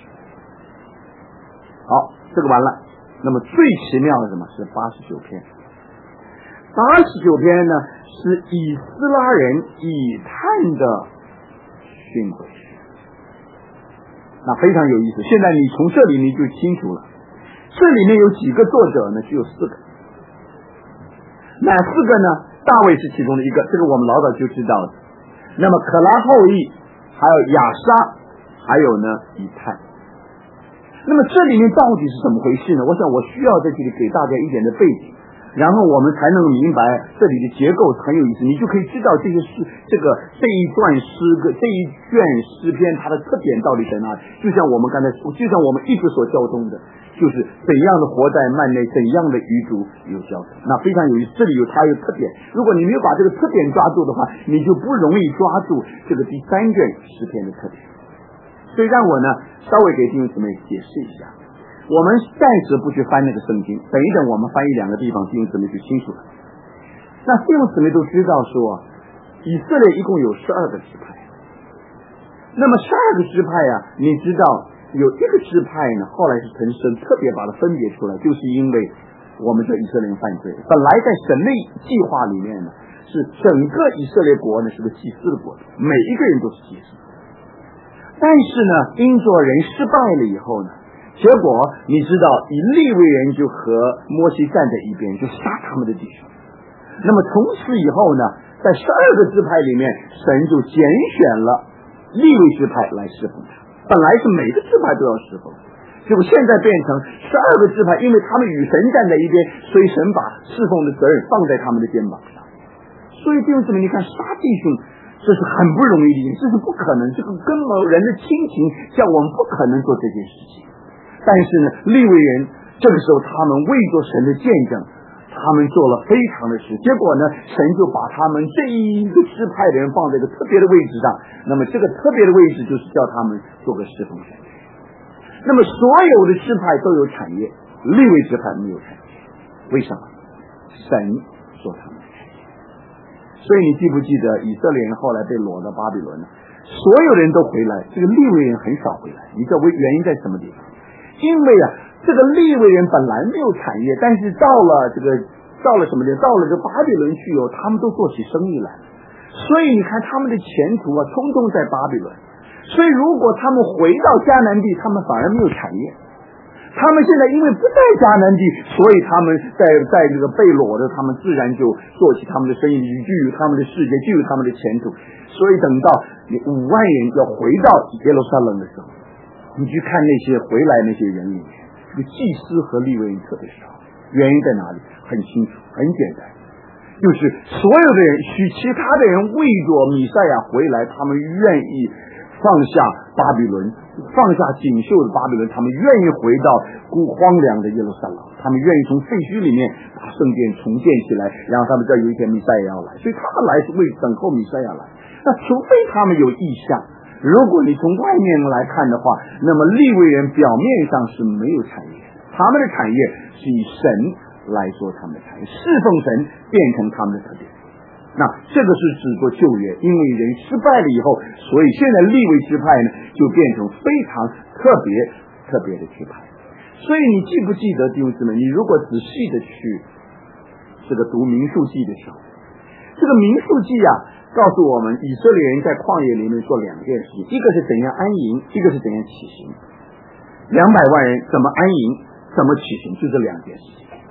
好，这个完了。那么最奇妙的是什么？是89篇。89篇呢是以斯拉人以探的训诲诗，那非常有意思。现在你从这里你就清楚了，这里面有几个作者呢？只有4个。哪4个呢？大卫是其中的一个，这个我们老早就知道的。那么可拉后裔，还有亚沙，还有呢以探。那么这里面到底是怎么回事呢？我想我需要在这里给大家一点的背景，然后我们才能明白这里的结构很有意思，你就可以知道这一段诗歌，这一卷诗篇它的特点到底在哪里。就像我们一直所交通的，就是怎样的活在幔内，怎样的与主有交通，那非常有意思。这里它有特点，如果你没有把这个特点抓住的话，你就不容易抓住这个第3卷诗篇的特点。所以让我呢稍微给弟兄姊妹解释一下，我们暂时不去翻那个圣经，等一等我们翻译2个地方，弟兄姊妹就清楚了。那弟兄姊妹都知道说，以色列一共有12个支派，那么12个支派啊，你知道有一个支派呢，后来是神特别把它分别出来，就是因为我们说以色列人犯罪，本来在神的计划里面呢，是整个以色列国呢是个祭司的国度，每一个人都是祭司。但是呢，因着人失败了以后呢，结果你知道，以利未人就和摩西站在一边，就杀他们的弟兄。那么从此以后呢，在12个支派里面，神就拣选了利未支派来侍奉他。本来是每个支派都要侍奉，结果现在变成12个支派，因为他们与神站在一边，所以神把侍奉的责任放在他们的肩膀上。所以弟兄姊妹，你看杀弟兄，这是很不容易的，这是不可能，这个跟人的亲情叫我们不可能做这件事情。但是呢，利未人这个时候他们为着神的见证，他们做了非常的事，结果呢，神就把他们这一个支派的人放在一个特别的位置上。那么这个特别的位置就是叫他们做个侍奉神。那么所有的支派都有产业，利未支派没有产业，为什么？神说他们的产业。所以你记不记得以色列人后来被掳到巴比伦呢？所有人都回来，这个利未人很少回来。你知道原因在什么地方？因为啊，这个利未人本来没有产业，但是到了什么地方？到了这巴比伦去以后，他们都做起生意来了。所以你看他们的前途啊，通通在巴比伦。所以如果他们回到迦南地，他们反而没有产业。他们现在因为不在迦南地，所以他们在这个被掳的，他们自然就做起他们的生意，具有他们的世界，具有他们的前途。所以等到你5万人要回到耶路撒冷的时候，你去看那些回来那些人里面，这个祭司和利未人特别少。原因在哪里？很清楚，很简单，就是所有的人，其他的人为着弥赛亚回来，他们愿意放下巴比伦，放下锦绣的巴比伦，他们愿意回到荒凉的耶路撒冷，他们愿意从废墟里面把圣殿重建起来，然后他们知道有一天弥赛亚要来，所以他们来是为等候弥赛亚来。那除非他们有意向，如果你从外面来看的话，那么利未人表面上是没有产业，他们的产业是以神来做他们的产业，侍奉神变成他们的特点。那这个是指做旧约，因为人失败了以后，所以现在利未支派呢就变成非常特别的支派。所以你记不记得弟兄姊妹，你如果仔细的去这个读民数记的时候，这个民数记啊告诉我们以色列人在旷野里面做2件事情，一个是怎样安营，一个是怎样起行。200万人怎么安营，怎么起行，就这2件事情。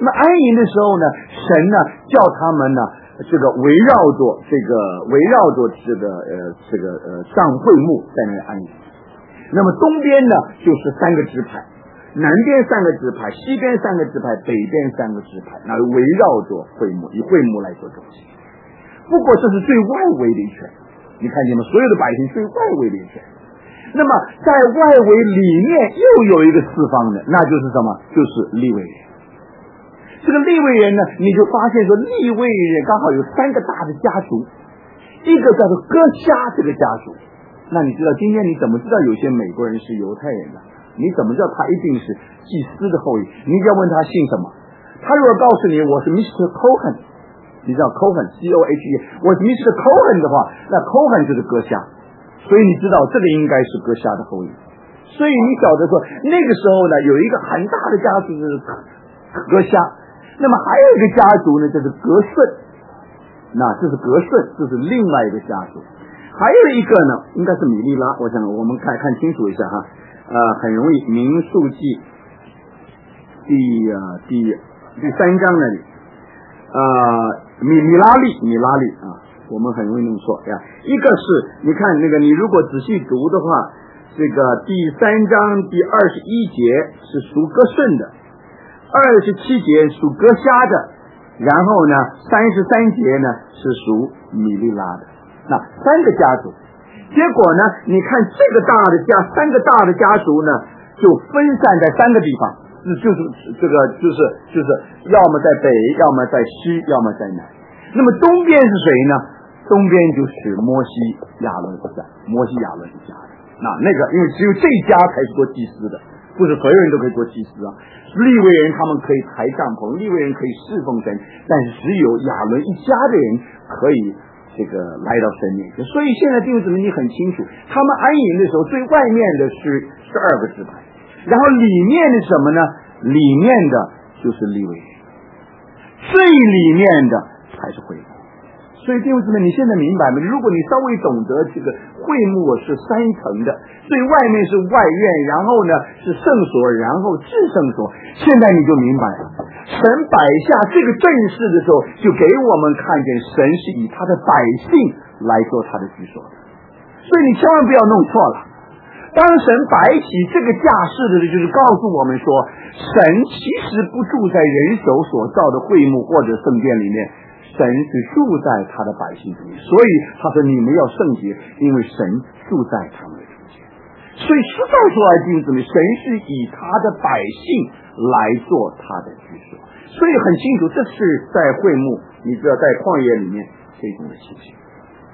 那么安营的时候呢，神呢叫他们呢围绕着上会幕在那里安营。那么东边呢就是3个支派，南边3个支派，西边3个支派，北边3个支派，那围绕着会幕，以会幕来做中心。不过这是最外围的一圈，你看见吗？所有的百姓最外围的一圈。那么在外围里面又有一个四方的，那就是什么？就是利未人。这个利未人呢，你就发现说利未人刚好有3个大的家族，一个叫做哥瞎这个家族。那你知道今天你怎么知道有些美国人是犹太人呢？你怎么知道他一定是祭司的后裔？你就要问他姓什么。他如果告诉你我是 Mr. Cohen， 你知道 Cohen C-O-H-E， 我是 Mr. Cohen 的话，那 Cohen 就是哥瞎，所以你知道这个应该是哥瞎的后裔。所以你晓得说那个时候呢，有一个很大的家族是哥瞎，那么还有一个家族呢就是格顺，那这是格顺，这是另外一个家族。还有一个呢应该是米利拉，我想我们看清楚一下哈，很容易，民数记第3章那里，米拉利啊，我们很容易弄错呀。一个是你看那个，你如果仔细读的话，这个第3章第21节是属哥顺的，27节属哥瞎的，然后呢33节呢是属米利拉的，那3个家族。结果呢你看3个大的家族呢就分散在3个地方，就是要么在北，要么在西，要么在南。那么东边是谁呢？东边就是摩西亚伦一家的。那个因为只有这一家才是做祭司的，不是所有人都可以做祭司啊。利未人他们可以抬帐篷，利未人可以侍奉神，但是只有亚伦一家的人可以来到神面前。所以现在弟兄姊妹你很清楚，他们安营的时候最外面的是12个支派，然后里面的什么呢？里面的就是利未人，最里面的才是会幕。所以弟兄姊妹你现在明白吗？如果你稍微懂得这个会幕是3层的，最外面是外院，然后呢是圣所，然后至圣所，现在你就明白了。神摆下这个阵势的时候，就给我们看见神是以他的百姓来做他的居所的。所以你千万不要弄错了。当神摆起这个架势的，就是告诉我们说，神其实不住在人手所造的会幕或者圣殿里面，神是住在他的百姓中间。所以他说你们要圣洁，因为神住在他们的中间。所以实在说来弟兄姊妹，神是以他的百姓来做他的居所。所以很清楚，这是在会幕，你知道在旷野里面这种的情形。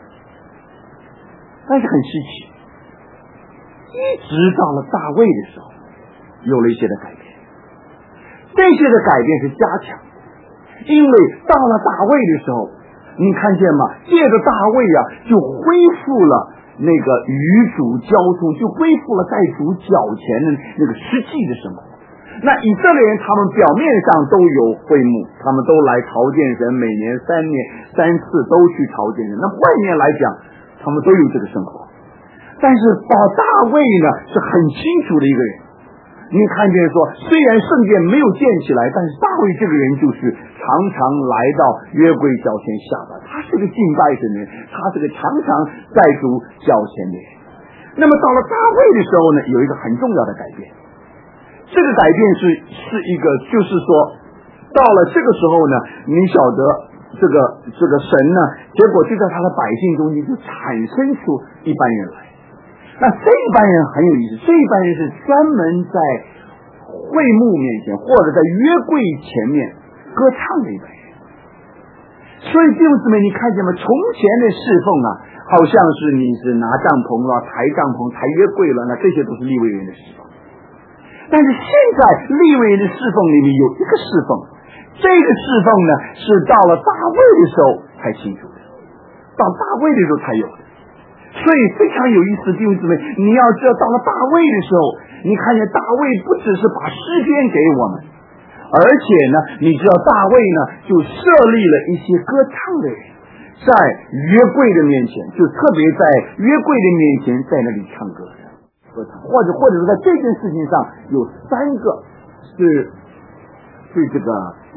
但是很稀奇，一直到了大卫的时候有了一些的改变，这些的改变是加强，因为到了大卫的时候，你看见吗？借着大卫啊，就恢复了那个与主交通，就恢复了在主脚前的那个实际的生活。那以色列人他们表面上都有会幕，他们都来朝见神，每年3次都去朝见神，那外面来讲他们都有这个生活。但是到大卫呢是很清楚的一个人，你看见说虽然圣殿没有建起来，但是大卫这个人就是常常来到约柜脚前下拜，他是个敬拜神的人，他是个常常在主脚前的人。那么到了大卫的时候呢，有一个很重要的改变，这个改变是一个，就是说到了这个时候呢，你晓得这个神呢，结果就在他的百姓中间就产生出一般人来。那这一般人很有意思，这一般人是专门在会幕面前或者在约柜前面歌唱的一般人。所以弟兄姊妹你看见吗？从前的侍奉啊，好像是你是拿帐篷了，抬帐篷，抬约柜了，那这些都是利未人的侍奉。但是现在利未人的侍奉里面有一个侍奉，这个侍奉呢是到了大卫的时候才清楚的，到大卫的时候才有的。所以非常有意思，弟兄姊妹，你要知道到了大卫的时候，你看见大卫不只是把诗篇给我们，而且呢你知道大卫呢就设立了一些歌唱的人，在约柜的面前，就特别在约柜的面前在那里唱歌的，或者是在这件事情上有3个是这个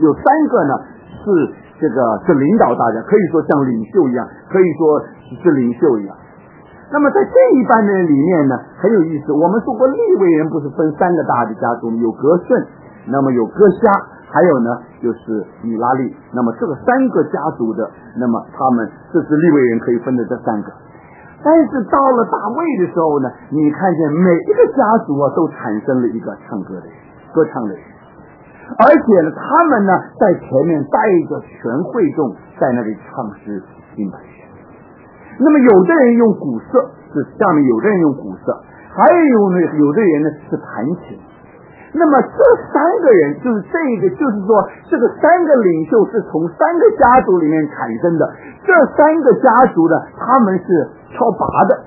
有3个呢是领导大家，可以说像领袖一样，可以说是领袖一样。那么在这一班的人里面呢，很有意思，我们说过利未人不是分3个大的家族，有革顺，那么有歌虾，还有呢就是米拉利。那么这个3个家族的，那么他们这是利未人可以分的这3个。但是到了大卫的时候呢，你看见每一个家族都产生了一个唱歌的人，歌唱的人，而且呢他们呢在前面带着全会众在那里唱诗敬拜神。那么有的人用鼓瑟，是下面有的人用鼓瑟，还有的人呢是弹琴。那么这3个人就是就是说这个3个领袖是从3个家族里面产生的。这3个家族呢，他们是敲拔的，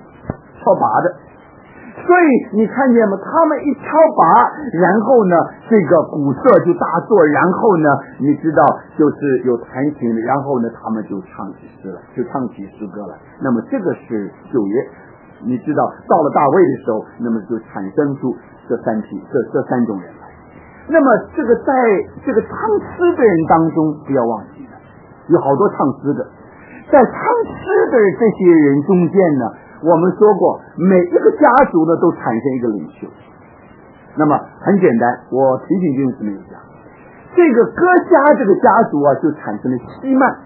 所以你看见吗？他们一敲拔，然后呢这个鼓瑟就大作，然后呢你知道就是有弹琴，然后呢他们就唱起诗了，就唱起诗歌了。那么这个是旧约，你知道到了大卫的时候，那么就产生出这3种人来。那么这个在这个唱诗的人当中，不要忘记了有好多唱诗的，在唱诗的这些人中间呢，我们说过每一个家族呢都产生一个领袖。那么很简单，我提醒弟兄姊妹一下，这个歌虾这个家族就产生了希曼。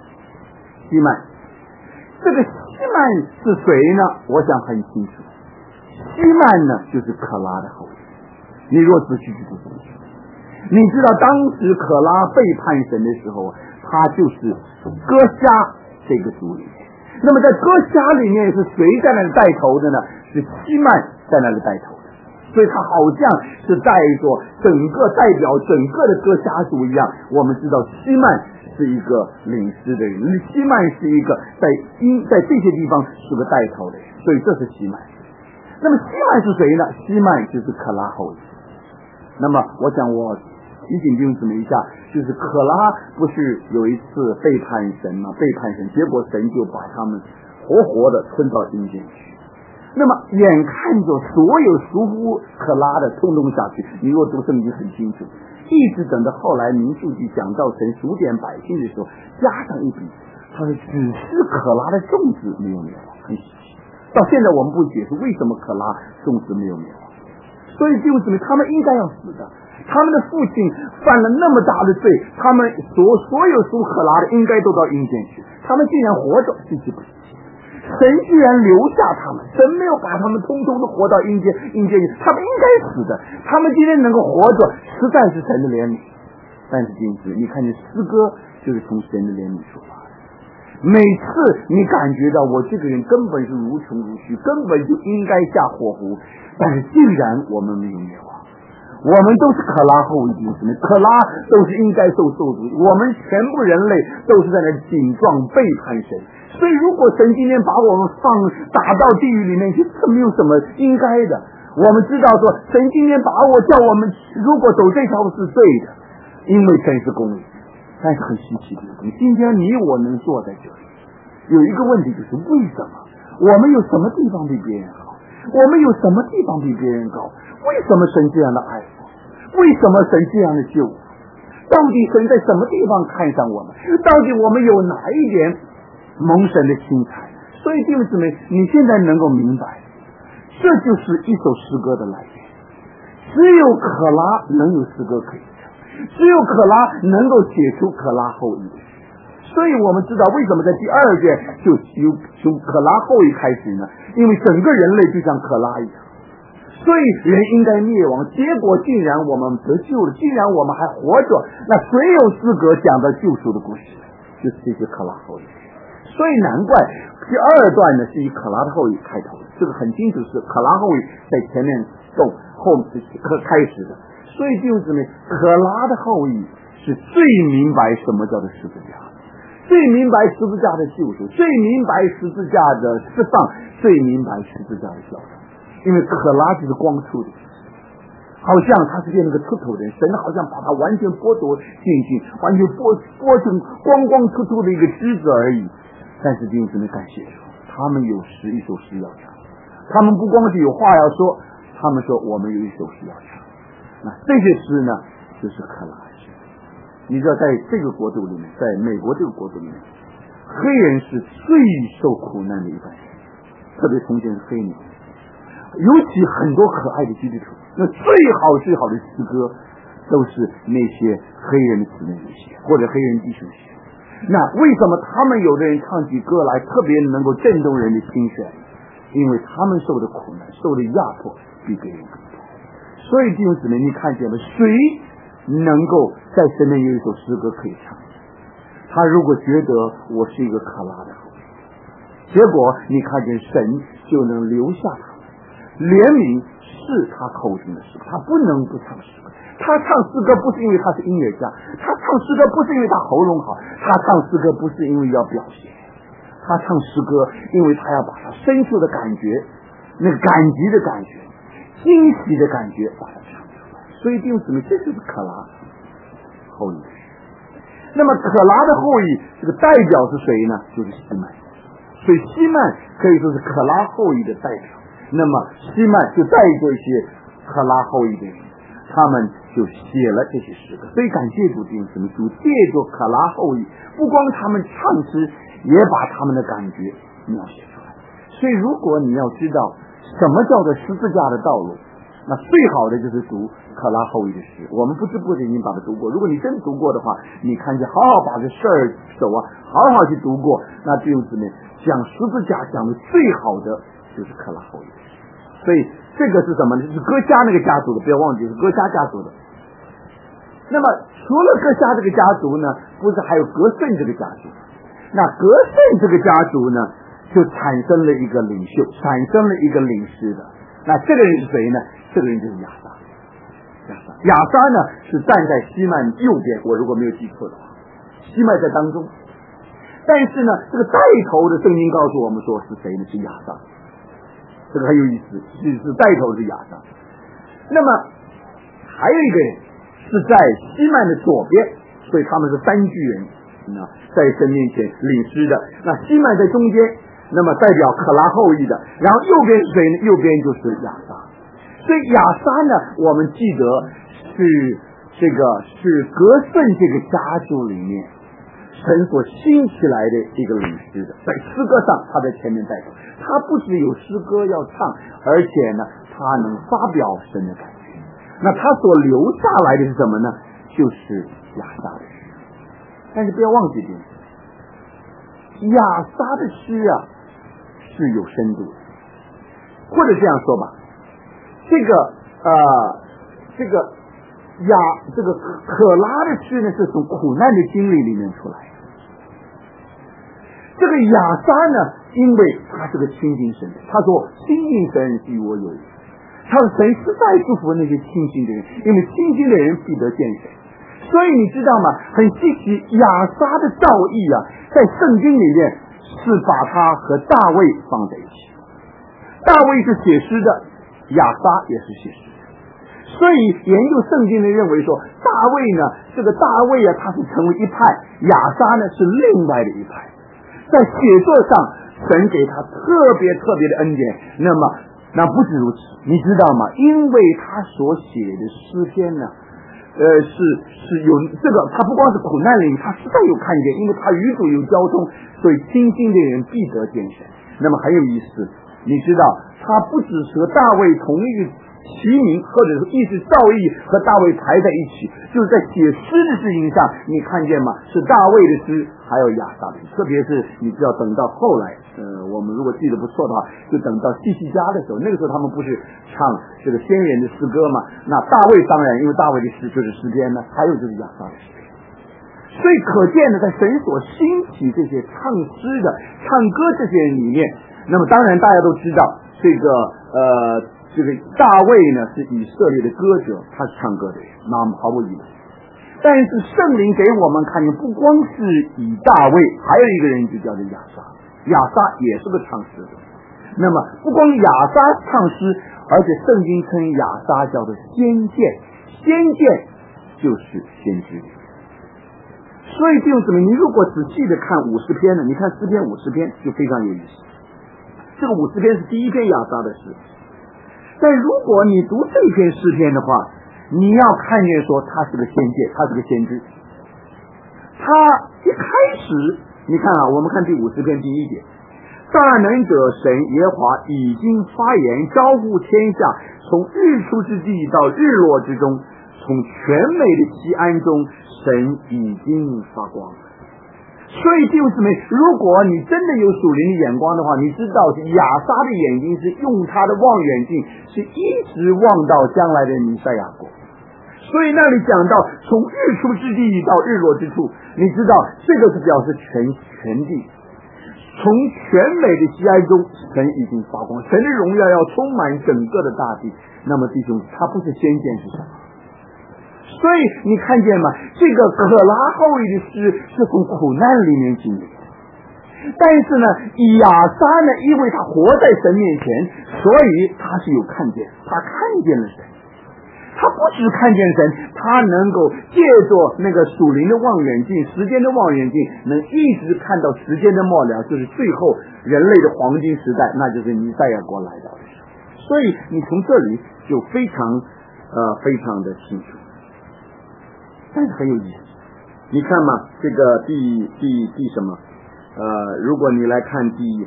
这个希曼是谁呢？我想很清楚，希曼呢就是可拉的后裔。你若仔细去读圣经，你知道当时可拉背叛神的时候，他就是歌虾这个族里面。那么在歌虾里面是谁在那里带头的呢？是希曼在那里带头的。所以他好像是带着代表整个的歌虾族一样。我们知道希曼是一个领诗的人，希曼是一个在这些地方是个带头的人，所以这是希曼。那么希曼是谁呢？希曼就是可拉后裔。那么我想我提醒弟兄姊妹一下，就是可拉不是有一次背叛神吗？背叛神，结果神就把他们活活的吞到阴间去。那么眼看着所有属乎可拉的通通下去，你若读圣经很清楚，一直等到后来民数记讲到神数点百姓的时候，加上一笔，他说只是可拉的种子没有灭亡，很稀奇。到现在我们不解释为什么可拉种子没有灭亡。所以弟兄姊妹，他们应该要死的，他们的父亲犯了那么大的罪，他们所有属可拉的应该都到阴间去，他们竟然活着，稀奇不稀奇？神居然留下他们，神没有把他们通通的活到阴间去，他们应该死的，他们今天能够活着，实在是神的怜悯。但是弟兄姊妹，你看见诗歌就是从神的怜悯出发的。每次你感觉到我这个人根本是如穷如虚，根本就应该下火湖，但是竟然我们没有灭亡，我们都是可拉后裔，可拉都是应该受咒诅，我们全部人类都是在那顶撞背叛神。所以如果神今天把我们打到地狱里面去，这没有什么应该的。我们知道说神今天把我叫我们如果走这条路是对的，因为神是公义。但是很稀奇的，今天你我能坐在这里，有一个问题就是为什么我们有什么地方比别人好，我们有什么地方比别人高？为什么神这样的爱我？为什么神这样的救我？到底神在什么地方看上我们？到底我们有哪一点蒙神的心彩？所以弟兄姊妹，你现在能够明白，这就是一首诗歌的来源。只有可拉能有诗歌可以唱，只有可拉能够写出可拉后裔的诗。所以我们知道为什么在第2卷就从可拉后裔开始呢？因为整个人类就像可拉一样，所以人应该灭亡，结果竟然我们得救了，竟然我们还活着，那谁有资格讲到救赎的故事？就是这些可拉后裔。所以难怪第2段呢是以可拉的后裔开头的，这个很清楚是可拉后裔在前面动，后面开始的。所以弟兄姊妹，可拉的后裔是最明白什么叫做十字架，最明白十字架的救赎，最明白十字架的释放，最明白十字架的教导。因为可拉就是光出的，好像他是变成个秃头人，神好像把他完全剥夺进去，完全剥成光光秃秃的一个枝子而已。但是弟兄姊妹感谢说，他们有一首诗要唱，他们不光是有话要说，他们说我们有一首诗要唱。那这些诗呢，就是可拉诗。 你知道在这个国度里面，在美国这个国度里面，黑人是最受苦难的一代人，特别从前是黑人，尤其很多可爱的基督徒，那最好的诗歌都是那些黑人的姊妹写，或者黑人弟兄写。那为什么他们有的人唱起歌来特别能够震动人的心弦？因为他们受的苦难、受的压迫比别人更多。所以弟兄姊妹，你看见了，谁能够在身边有一首诗歌可以唱？他如果觉得我是一个可拉的后裔，结果你看见神就能留下他们。怜悯是他口中的诗歌，他不能不唱诗歌。他唱诗歌不是因为他是音乐家，他唱诗歌不是因为他喉咙好，他唱诗歌不是因为要表现，他唱诗歌因为他要把他深处的感觉，那个感激的感觉、惊喜的感觉把它唱出来。所以弟兄姊妹，这就是可拉后裔。那么可拉的后裔这个代表是谁呢？就是西曼。所以西曼可以说是可拉后裔的代表。那么西曼就带着一些可拉后裔的人，他们就写了这些诗歌。所以感谢主，弟兄姊妹，主借着可拉后裔，不光他们唱诗，也把他们的感觉描写出来。所以如果你要知道什么叫做十字架的道路，那最好的就是读可拉后裔的诗。我们不知不觉已经把它读过，如果你真读过的话，你看见好好把这事儿手好好去读过，那弟兄姊妹，讲十字架讲的最好的就是可拉后裔的诗。所以这个是什么呢？就是哥瞎那个家族的，不要忘记是哥瞎家族的。那么除了哥瞎这个家族呢，不是还有格顺这个家族？那格顺这个家族呢，就产生了一个领袖，产生了一个领诗的。那这个人是谁呢？这个人就是亚撒。亚撒呢是站在西曼右边，我如果没有记错的话，西曼在当中。但是呢，这个带头的圣经告诉我们说是谁呢？是亚撒。这个很有意思，是带头是亚撒。那么还有一个人是在西曼的左边，所以他们是三巨人，在神面前领诗的。那西曼在中间，那么代表可拉后裔的，然后右边是谁呢？右边就是亚撒。所以亚撒呢，我们记得是格顺这个家族里面神所兴起来的一个领诗的，在诗歌上他在前面带头，他不只有诗歌要唱，而且呢他能发表神的感觉。那他所留下来的是什么呢？就是亚撒的诗。但是不要忘记这个，亚撒的诗啊是有深度的，或者这样说吧，这个可拉的诗呢是从苦难的经历里面出来的。这个亚撒呢，因为他是个亲近神的，他说亲近神与我有益。他说神实在祝福那些亲近的人，因为亲近的人必得见神。所以你知道吗？很稀奇，亚撒的造诣啊，在圣经里面是把他和大卫放在一起。大卫是写诗的，亚撒也是写诗的。所以研究圣经的认为说，大卫呢，这个大卫啊，他是成为一派，亚撒呢是另外的一派。在写作上，神给他特别的恩典。那不止如此，你知道吗？因为他所写的诗篇呢，是有这个，他不光是苦难里，他实在有看见，因为他与主有交通，所以亲近的人必得见神。那么很有意思，你知道，他不只是和大卫同一个齐名，或者是意识造诣和大卫排在一起，就是在写诗的事情上，你看见吗？是大卫的诗，还有亚撒的诗。特别是你知道，等到后来，我们如果记得不错的话，就等到希西家的时候，那个时候他们不是唱这个先人的诗歌嘛？那大卫当然，因为大卫的诗就是诗篇呢，还有就是亚撒的诗篇。所以可见呢，在神所兴起这些唱诗的、唱歌这些人里面，那么当然大家都知道，这个大卫呢是以色列的歌者，他是唱歌的人，那毫无疑问。但是圣灵给我们看见，不光是以大卫，还有一个人就叫做亚撒，亚撒也是个唱诗的。那么不光亚撒唱诗，而且圣经称亚撒叫做先见，先见就是先知。所以弟兄姊妹，你如果仔细的看50篇呢，你看诗篇50篇就非常有意思。这个50篇是第一篇亚撒的诗。但如果你读这篇诗篇的话，你要看见说他是个先见，他是个先知。 他一开始，你看啊，我们看第50篇第1节，大能者神耶和华已经发言，招呼天下，从日出之地到日落之中，从全美的西安中，神已经发光了。所以弟兄姊妹，如果你真的有属灵的眼光的话，你知道亚撒的眼睛是用他的望远镜，是一直望到将来的弥赛亚国。所以那里讲到从日出之地到日落之处，你知道这个是表示全地，从全美的西安中，神已经发光，神的荣耀要充满整个的大地。那么弟兄，他不是先见是什么？所以你看见吗？这个可拉后裔的诗是从苦难里面经历的，但是呢，亚撒呢，因为他活在神面前，所以他是有看见，他看见了神。他不只看见神，他能够借着那个属灵的望远镜，时间的望远镜，能一直看到时间的末了，就是最后人类的黄金时代，那就是弥赛亚国来到的时候。所以你从这里就非常的清楚。但是很有意思，你看嘛，这个第什么？如果你来看第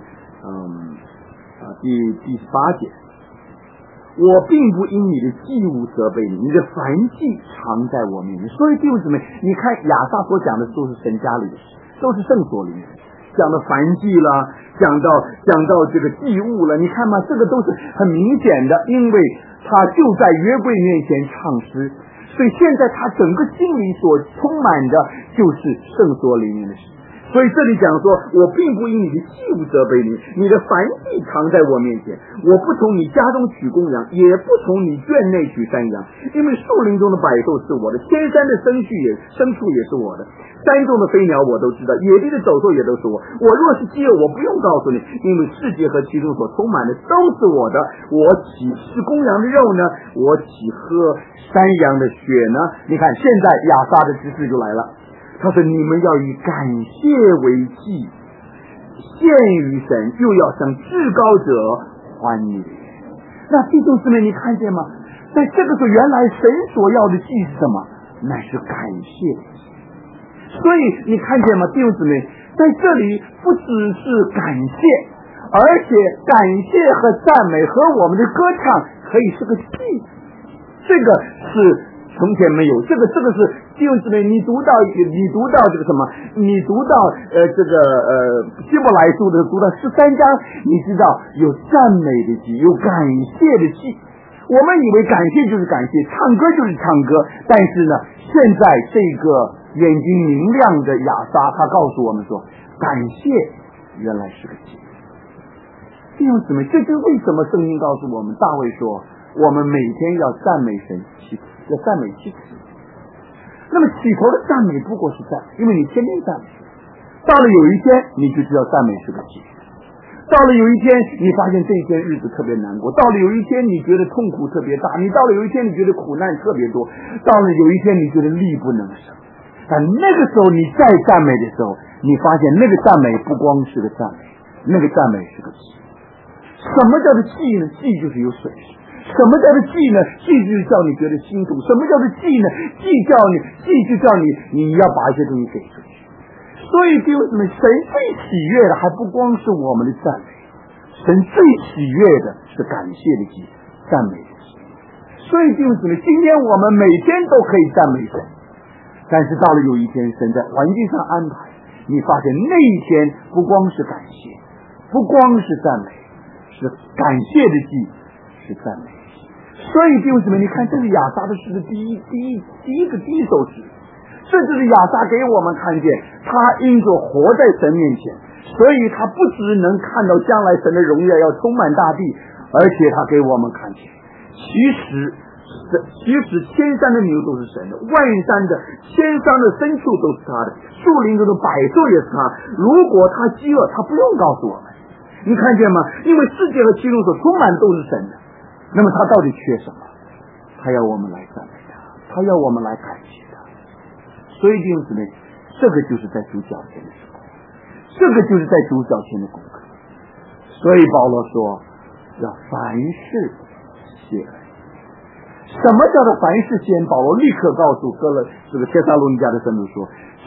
18节，我并不因你的祭物责备你，你的燔祭常在我面前。所以弟兄姊妹，你看亚撒所讲的都是神家里的事，都是圣所里面的事，讲到燔祭啦，讲到这个祭物了。你看嘛，这个都是很明显的，因为他就在约柜面前唱诗。所以现在他整个心里所充满的就是圣所里面的事。所以这里讲说，我并不因你的祭物责备你，你的燔祭常在我面前，我不从你家中取公羊，也不从你圈内取山羊，因为树林中的百兽是我的，天山的牲畜也是我的，山中的飞鸟我都知道，野地的走兽也都是我。我若是饥饿，我不用告诉你，因为世界和其中所充满的都是我的。我岂吃公羊的肉呢？我岂喝山羊的血呢？你看，现在亚撒的指示就来了。他说：“你们要以感谢为祭，献于神，又要向至高者还你的愿。”那弟兄姊妹，你看见吗？在这个时候，原来神所要的祭是什么？乃是感谢的祭。所以你看见吗，弟兄姊妹，在这里不只是感谢，而且感谢和赞美和我们的歌唱可以是个祭。这个是从前没有，这个是弟兄姊妹，你读到这个什么？你读到希伯来书的读到13章，你知道有赞美的祭，有感谢的祭。我们以为感谢就是感谢，唱歌就是唱歌，但是呢，现在这个眼睛明亮的亚撒，他告诉我们说，感谢原来是个祭。弟兄姊妹，这就是为什么圣经告诉我们，大卫说，我们每天要赞美神要赞美7次。那么起头的赞美不过是赞，因为你天天赞美，到了有一天你就知道赞美是个祭，到了有一天你发现这一天日子特别难过，到了有一天你觉得痛苦特别大，你到了有一天你觉得苦难特别多，到了有一天你觉得力不能胜。但那个时候你再赞美的时候，你发现那个赞美不光是个赞美，那个赞美是个祭。什么叫做祭呢？祭就是有损失。什么叫做祭呢？祭就是叫你觉得心痛。什么叫做祭呢？祭就叫你要把一些东西给出去。所以弟兄姊妹，神最喜悦的还不光是我们的赞美，神最喜悦的是感谢的祭，赞美的祭。所以弟兄姊妹，今天我们每天都可以赞美神，但是到了有一天，神在环境上安排，你发现那一天不光是感谢，不光是赞美，是感谢的祭，是赞美。所以弟兄姊妹，你看这是亚撒的诗的第一首诗，这就是亚撒给我们看见，他因着活在神面前，所以他不只能看到将来神的荣耀要充满大地，而且他给我们看见，其实千山的牛都是神的，万山的千山的牲畜都是他的，树林中的百兽也是他。如果他饥饿，他不用告诉我们，你看见吗？因为世界和其中所充满都是神的。那么他到底缺什么？他要我们来赞美他，他要我们来感谢他。所以弟兄姊妹，这个就是在主脚前的时候，这个就是在主脚前的功课。所以保罗说要凡事谢恩。什么叫做凡事谢恩？保罗立刻告诉这个帖撒罗尼迦的圣徒说，这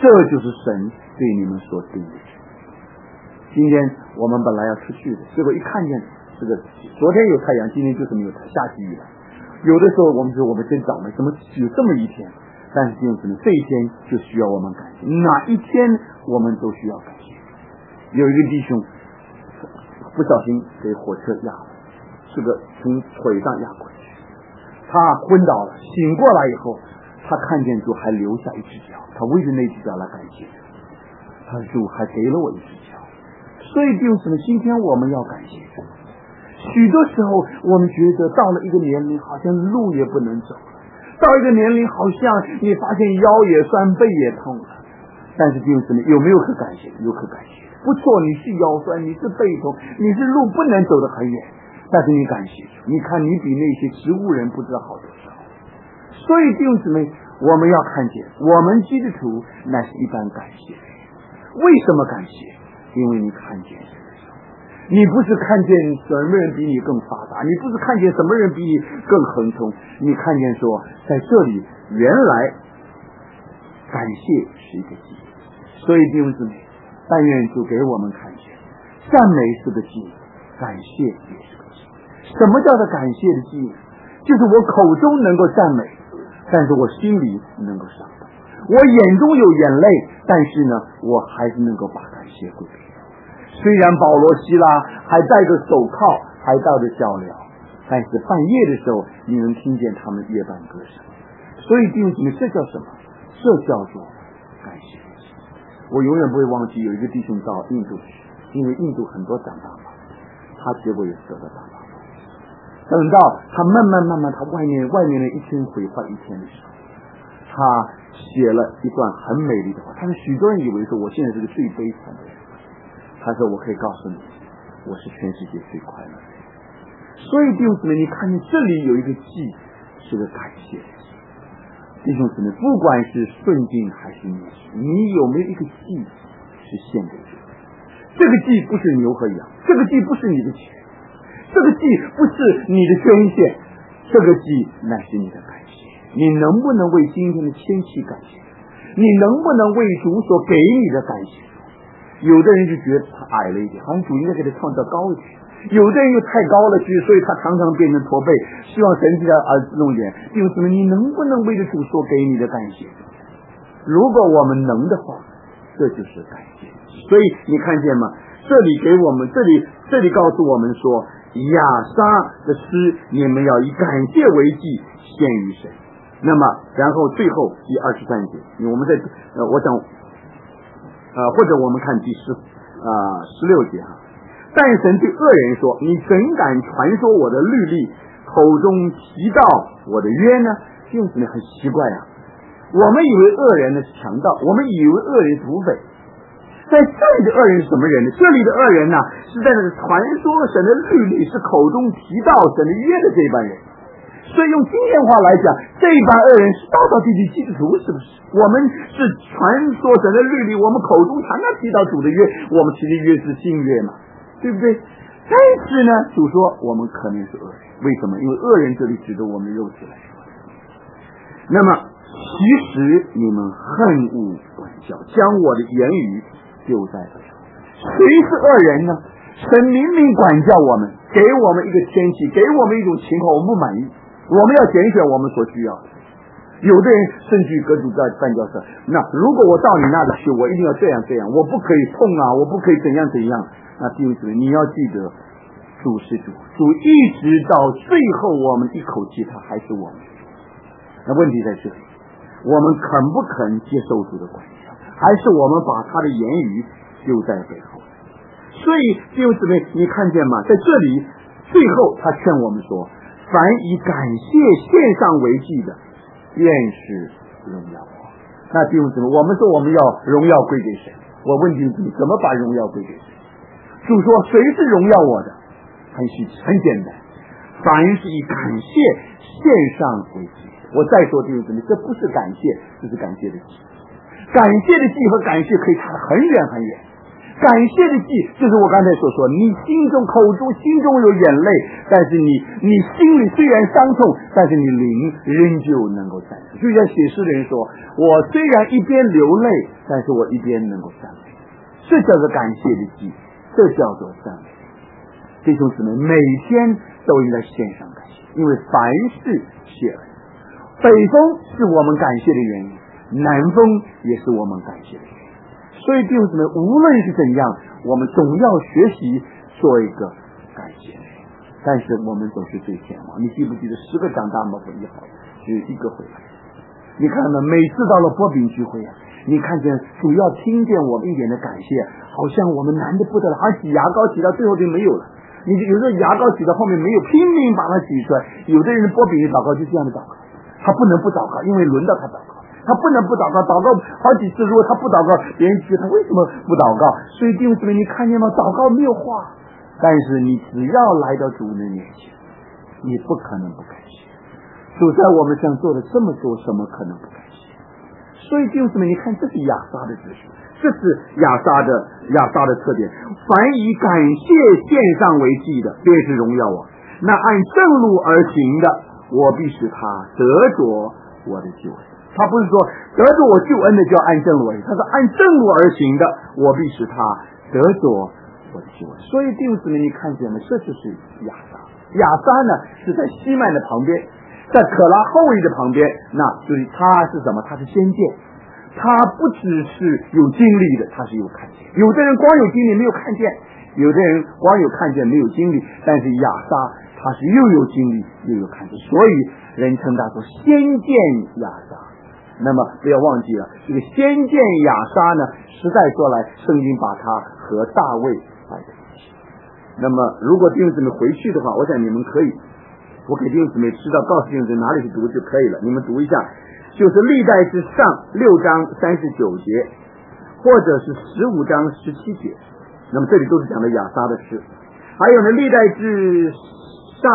这就是神对你们所定的。今天我们本来要出去的，结果一看见这个昨天有太阳，今天就是没有太下起雨来。有的时候我们说我们真倒霉，怎么有这么一天？但是弟兄姊妹，这一天就需要我们感谢，哪一天我们都需要感谢。有一个弟兄不小心给火车压了，是个从腿上压过去，他昏倒了，醒过来以后，他看见主还留下一只脚，他为着那只脚来感谢，他说主还给了我一只脚。所以弟兄姊妹，今天我们要感谢主。许多时候我们觉得到了一个年龄，好像路也不能走了，到一个年龄好像你发现腰也酸，背也痛了。但是弟兄姊妹，有没有可感谢？有可感谢。不错，你是腰酸，你是背痛，你是路不能走得很远，但是你感谢主，你看你比那些植物人不知道好多少。所以弟兄姊妹，我们要看见我们基督徒乃是一般感谢。为什么感谢？因为你看见你不是看见什么人比你更发达，你不是看见什么人比你更亨通，你看见说在这里原来感谢是一个记忆。所以弟兄姊妹，但愿主给我们看见赞美是个记忆，感谢也是个记忆。什么叫做感谢的记忆？就是我口中能够赞美，但是我心里能够伤痛，我眼中有眼泪，但是呢我还是能够把感谢归给。虽然保罗希拉还戴着手铐，还戴着脚镣，但是半夜的时候你能听见他们夜半歌声。所以弟兄姊妹，这叫什么？这叫做感谢。我永远不会忘记有一个弟兄到印度去，因为印度很多长大法，他结果也得到长大法。等到他慢慢他外面的一天毁坏一天的时候，他写了一段很美丽的话。他们许多人以为说我现在是个最悲惨的人，他说我可以告诉你，我是全世界最快乐的人。所以弟兄姊妹，你看见这里有一个记，是个感谢的记。弟兄姊妹，不管是顺境还是逆境，你有没有一个记是献给主？这个记不是牛和羊，这个记不是你的钱，这个记不是你的捐献，这个记乃是你的感谢。你能不能为今天的天气感谢？你能不能为主所给你的感谢？有的人就觉得他矮了一点，好像主应该给他创造高一点；有的人又太高了去，所以他常常变成驼背，希望神给他弄点。弟兄姊妹，你能不能为着主所给你的感谢？如果我们能的话，这就是感谢。所以你看见吗？这里给我们这里告诉我们说，亚撒的诗你们要以感谢为祭献于神。那么然后最后第23节，我们在我想或者我们看第16节哈。但神对恶人说，你怎敢传说我的律例，口中提到我的约呢？弟兄姊妹，很奇怪啊，我们以为恶人呢是强盗，我们以为恶人是土匪，在这里的恶人是什么人呢？这里的恶人呢，是在那传说神的律例，是口中提到神的约的这一班人。所以用今天话来讲，这一帮恶人是道地基督徒，是不是？我们是传说神的律例，我们口中常常提到主的约，我们提的约是新约嘛，对不对？但是呢，主说我们可能是恶人，为什么？因为恶人这里指着我们肉体来说。那么其实你们恨恶管教，将我的言语丢在背后。谁是恶人呢？神明明管教我们，给我们一个天气，给我们一种情况，我们不满意，我们要拣选我们所需要的。有的人甚至搁主在绊脚石，那如果我到你那里去，我一定要这样这样，我不可以痛啊，我不可以怎样怎样。那弟兄姊妹，你要记得，主是主，主一直到最后，我们一口气他还是我们。那问题在这里，我们肯不肯接受主的管教，还是我们把他的言语丢在背后？所以弟兄姊妹，你看见吗？在这里最后他劝我们说，凡以感谢献上为祭的，便是荣耀我。那弟兄姊妹，我们说我们要荣耀归给谁？我问弟兄姊妹，怎么把荣耀归给谁？主说谁是荣耀我的？很简单，凡是以感谢献上为祭。我再说弟兄姊妹，这不是感谢，这是感谢的祭。感谢的祭和感谢可以差得很远很远。 感谢的祭就是我刚才所说，你口中心中有眼泪，但是你心里虽然伤痛，但是你灵仍旧能够赞美。就像写诗的人说，我虽然一边流泪，但是我一边能够赞美。这叫做感谢的祭，这叫做赞美。弟兄姊妹，每天都应该献上感谢，因为凡事谢恩。北风是我们感谢的原因，南风也是我们感谢的原因。所以弟兄姊妹，无论是怎样，我们总要学习做一个感谢的人。但是我们总是最健忘，你记不记得10个长大模会一好，只有1个回来。你看到每次到了波饼聚会你看见主要听见我们一点的感谢，好像我们难得不得了，而挤牙膏挤到最后就没有了。你有时候牙膏挤到后面没有，拼命把它挤出来。有的人波饼的祷告就这样的祷告，他不能不祷告，因为轮到他祷告。他不能不祷告，祷告好几次，如果他不祷告，别人觉得他为什么不祷告？所以弟兄姊妹，你看见吗？祷告没有话，但是你只要来到主的面前，你不可能不感谢。主在我们上做了这么多，什么可能不感谢？所以弟兄姊妹，你看这是亚撒的秩序，这是亚撒的特点。凡以感谢献上为祭的，便是荣耀我；那按正路而行的，我必使他得着我的救恩。他不是说得着我救恩的就要按正路而行，他说按正路而行的，我必使他得着我的救恩。所以弟兄姊妹，你看见了，这就是亚撒。亚撒呢是在西曼的旁边，在可拉后裔的旁边，那所以他是什么？他是先见，他不只是有经历的，他是有看见。有的人光有经历没有看见，有的人光有看见没有经历，但是亚撒他是又有经历又有看见，所以人称他说先见亚撒。那么不要忘记了，这个先见亚撒呢，实在说来，圣经把他和大卫摆在一起。那么如果弟兄姊妹回去的话，我想你们可以，我给弟兄姊妹知道，告诉弟兄姊妹哪里去读就可以了。你们读一下，就是历代之上6章39节，或者是15章17节。那么这里都是讲的亚撒的事。还有呢，历代之上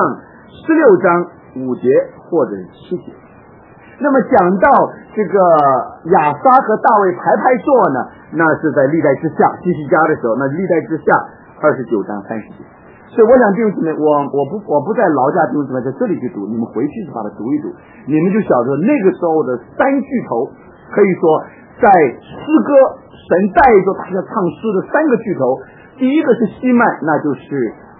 16章5节或者7节。那么讲到这个亚撒和大卫排坐呢，那是在历代之下西西家的时候，那历代之下29章30节。所以我想弟兄姊妹，我不在劳驾弟兄姊妹在这里去读，你们回去就把它读一读，你们就晓得那个时候的3巨头，可以说在诗歌神带着大家唱诗的3个巨头。第一个是西曼，那就是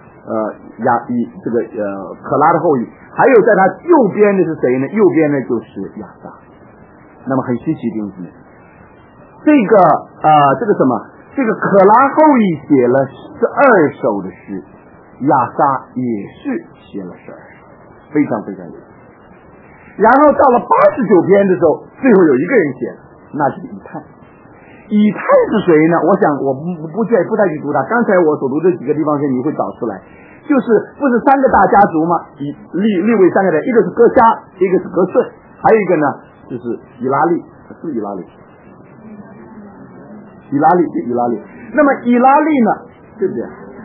可拉的后裔，还有在他右边的是谁呢？右边呢就是亚撒。那么很稀奇，弟兄姊妹，这个可拉后裔写了12首的诗，亚撒也是写了12首，非常非常有意思。然后到了89篇的时候，最后有一个人写了，那是以太。以太是谁呢？我想我不再去读他。刚才我所读这几个地方你会找出来，就是不是3个大家族吗？利未3个人，一个是哥迦，一个是哥顺，还有一个呢就是以拉利，是以拉利。那么以拉利呢，对不对？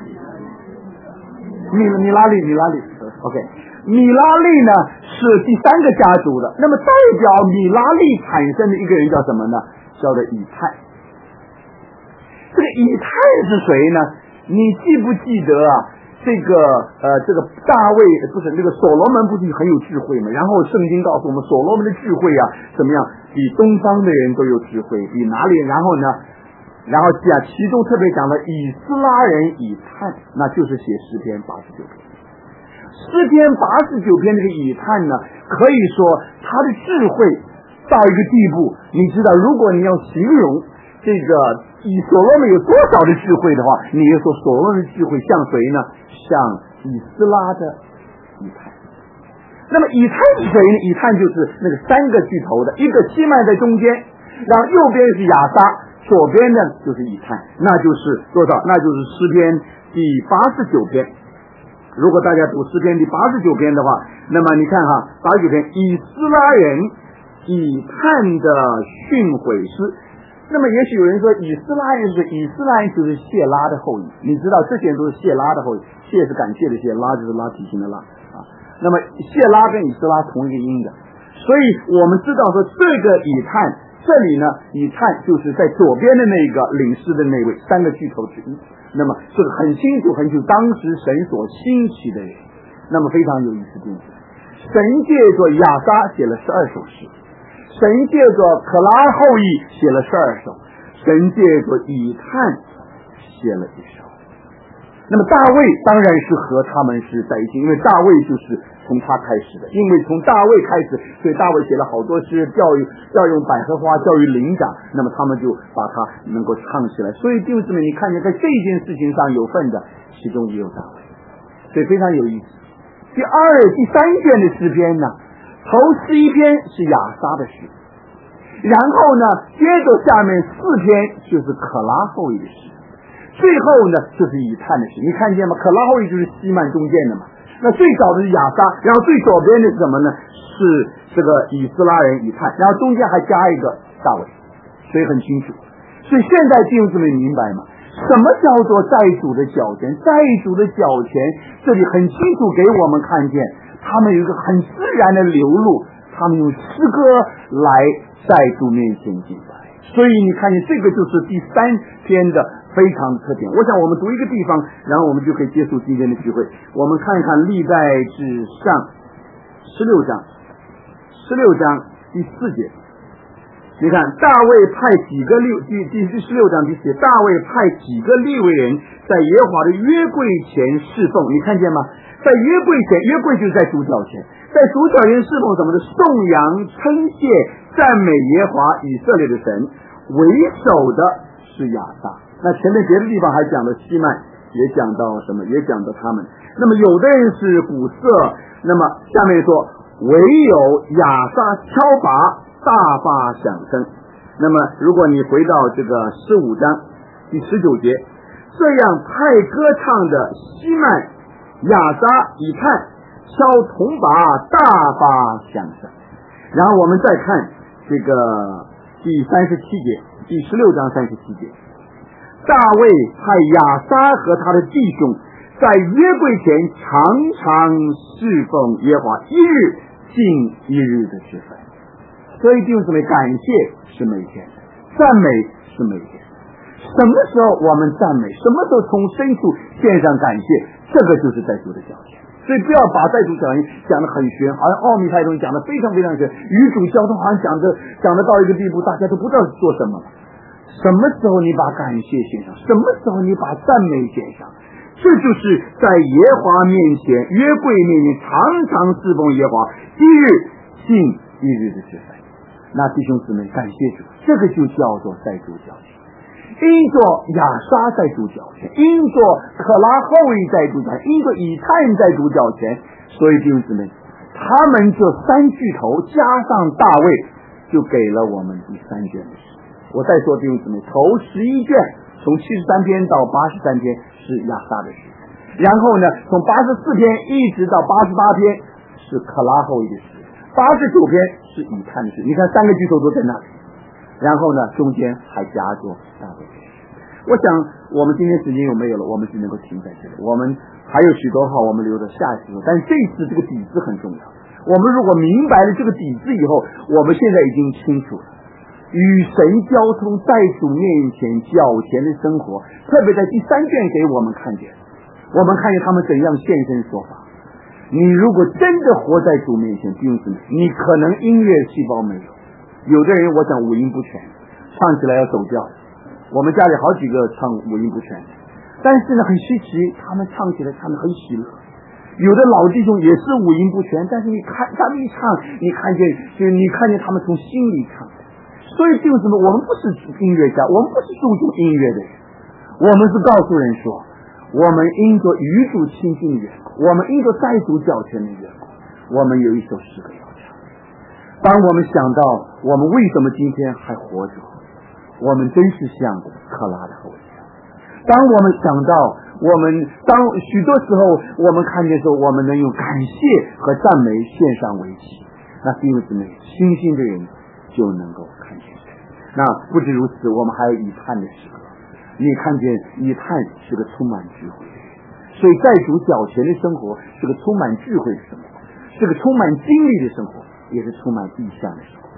米拉利 ，OK， 米拉利呢是第3个家族的。那么代表米拉利产生的一个人叫什么呢？叫做以太。这个以太是谁呢？你记不记得啊？这个大卫不是那个所罗门不是很有智慧吗？然后圣经告诉我们，所罗门的智慧啊怎么样？比东方的人都有智慧，比哪里？然后其中特别讲了以斯拉人以太，那就是写诗篇89篇。诗篇89篇这个以太呢，可以说他的智慧到一个地步，你知道，如果你要形容这个以所罗门有多少的智慧的话，你就说所罗门的智慧像谁呢？像以斯拉的以太。那么以太是谁呢？以太就是那个3个巨头的，一个西曼在中间，然后右边是亚撒，左边呢就是以太，那就是多少？那就是诗篇第89篇。如果大家读诗篇第89篇的话，那么你看哈，89篇以斯拉人以探的训诲诗。那么也许有人说以斯拉人就是谢拉的后裔，你知道这些人都是谢拉的后裔，谢是感谢的谢，拉就是拉提琴的拉啊。那么谢拉跟以斯拉同一个音的，所以我们知道说这个以探这里呢，以探就是在左边的那个领事的那位三个巨头之一。那么这个很清楚，当时神所兴起的人。那么非常有意思的，神借着亚撒写了12首诗，神借着可拉后裔写了12首，神借着以探写了1首。那么大卫当然是和他们是在一起，因为大卫就是从他开始的，因为从大卫开始，所以大卫写了好多诗，教育百合花，教育灵长，那么他们就把它能够唱起来。所以弟兄姊妹，你看见在这件事情上有份的，其中也有大卫，所以非常有意思。第三卷的诗篇呢，头11篇是亚撒的诗，然后呢，接着下面4篇就是可拉后裔的诗，最后呢就是以探的诗。你看见吗？可拉后裔就是西曼中间的嘛。那最早的是亚撒，然后最左边的是什么呢？是这个以斯拉人以探，然后中间还加一个大卫，所以很清楚。所以现在弟兄姊妹明白吗？什么叫做债主的脚前？债主的脚前，这里很清楚给我们看见，他们有一个很自然的流露，他们用诗歌来在主面前敬拜。所以你看见这个就是第3篇的非常特点。我想我们读一个地方，然后我们就可以结束今天的聚会。我们看一看历代志上16章第4节。你看大卫派几个第16章第4节，大卫派几个利未人在耶和华的约柜前侍奉。你看见吗？在约柜前，约柜就是在主脚前，在主脚前侍奉什么的？颂扬、称谢、赞美耶和华以色列的神。为首的是亚撒。那前面别的地方还讲了西曼，也讲到什么？也讲到他们。那么有的人是鼓瑟，那么下面说唯有亚撒敲拔，大发响声。那么如果你回到这个15章第19节，这样派歌唱的西曼、亚撒、以探敲铜拔，大发响声。然后我们再看这个第37节，第16章37节，大卫派亚撒和他的弟兄在约柜前常常侍奉耶和华，一日尽一日的之分。所以弟兄姊妹，感谢是每天，赞美是每天。什么时候我们赞美，什么时候从深处献上感谢，这个就是在主的脚前。所以不要把在主脚前讲得很玄，好像奥秘派东西讲得非常非常玄，与主交通好像讲得到一个地步，大家都不知道做什么。什么时候你把感谢献上，什么时候你把赞美献上，这就是在耶和华面前，约柜面前常常侍奉耶和华，一日尽一日的之分。那弟兄姊妹，感谢主，这个就叫做在主脚前。因着亚撒在主脚前，因着可拉后裔在主脚前，因着以探在主脚前，所以弟兄姊妹，他们这3巨头加上大卫，就给了我们第3卷的诗。我再说弟兄姊妹，头11卷从73篇到83篇是亚撒的诗，然后呢从84篇一直到88篇是可拉后裔的诗，89篇是以探的诗。你看3个巨头都在那里，然后呢中间还夹着大卫。我想我们今天时间有没有了，我们就能够停在这里。我们还有许多话我们留着下一次，但这次这个底子很重要。我们如果明白了这个底子以后，我们现在已经清楚了与神交通在主面前脚前的生活，特别在第3卷给我们看见，我们看见他们怎样现身说法。你如果真的活在主面前，弟兄姊妹，你可能音乐细胞没有，有的人我想五音不全，唱起来要走调。我们家里好几个唱五音不全，但是呢很稀奇，他们唱起来唱得很喜乐。有的老弟兄也是五音不全，但是你看他们一唱，你看见他们从心里唱。所以弟兄姊妹，我们不是音乐家，我们不是注重音乐的人，我们是告诉人说，我们因着与主亲近的缘故，我们因着在主脚前的缘故，我们有一首诗歌要唱。当我们想到我们为什么今天还活着，我们真是像可拉的后裔。当我们想到当许多时候我们看见说我们能用感谢和赞美献上为祭，那弟兄姊妹，信心的人就能够看见神。那不止如此，我们还有以探的时刻。你看见以探是个充满智慧的人，所以在主脚前的生活是个充满智慧的生活，是个充满经历的生活，也是充满意象的生活。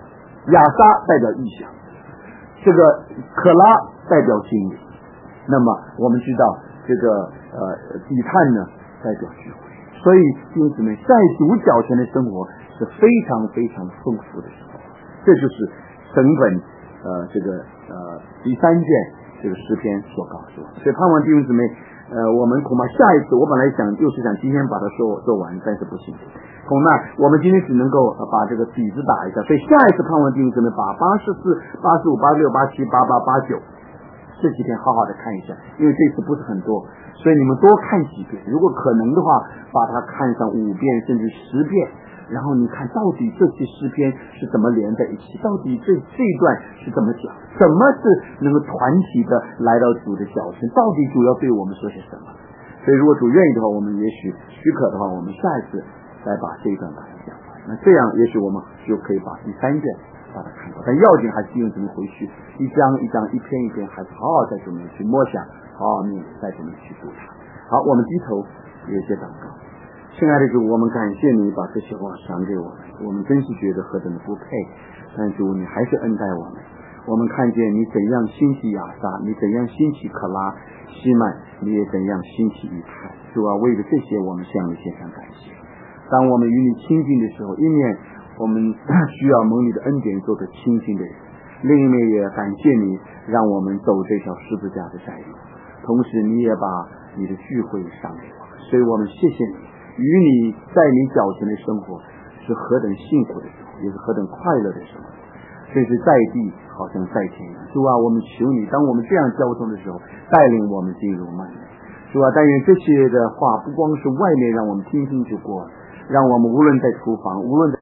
亚撒代表意象，这个可拉代表心理。那么我们知道这个底探呢代表智慧，所以弟兄姊妹，在主脚前的生活是非常非常丰富的生活。这就是整本第3卷这个诗篇所告诉我。所以盼望弟兄姊妹，我们恐怕下一次，我本来想今天把它做完，但是不行。恐怕我们今天只能够把这个底子打一下，所以下一次盼望弟兄姊妹把84、85、86、87、88、89这几天好好的看一下，因为这次不是很多，所以你们多看几遍，如果可能的话，把它看上5遍甚至10遍，然后你看到底这些诗篇是怎么连在一起，到底这一段是怎么讲，什么是能够团体的来到主的脚前，到底主要对我们说些什么。所以如果主愿意的话，我们也许许可的话，我们下一次再把这一段把它讲完，那这样也许我们就可以把第3卷把它看到。但要紧还是用怎么回去一章一章一篇一篇，还是好好在这里去默想，好好在这里去读它。好，我们低头有些祷告。亲爱的主，我们感谢你把这些话赏给我们，我们真是觉得何等的不配，但主你还是恩待我们。我们看见你怎样兴起亚撒，你怎样兴起可拉、西曼，你也怎样兴起以太。主啊，为了这些我们向你献上感谢。当我们与你亲近的时候，一面我们需要蒙你的恩典做个亲近的人，另一面也感谢你让我们走这条十字架的窄路，同时你也把你的聚会赏给我们，所以我们谢谢你，与你在你脚前的生活是何等幸福的生活，也是何等快乐的生活，这是在地好像在天。主啊，我们求你，当我们这样交通的时候，带领我们进入幔内。主啊，但愿这些的话不光是外面让我们听听就过了，让我们无论在厨房，无论在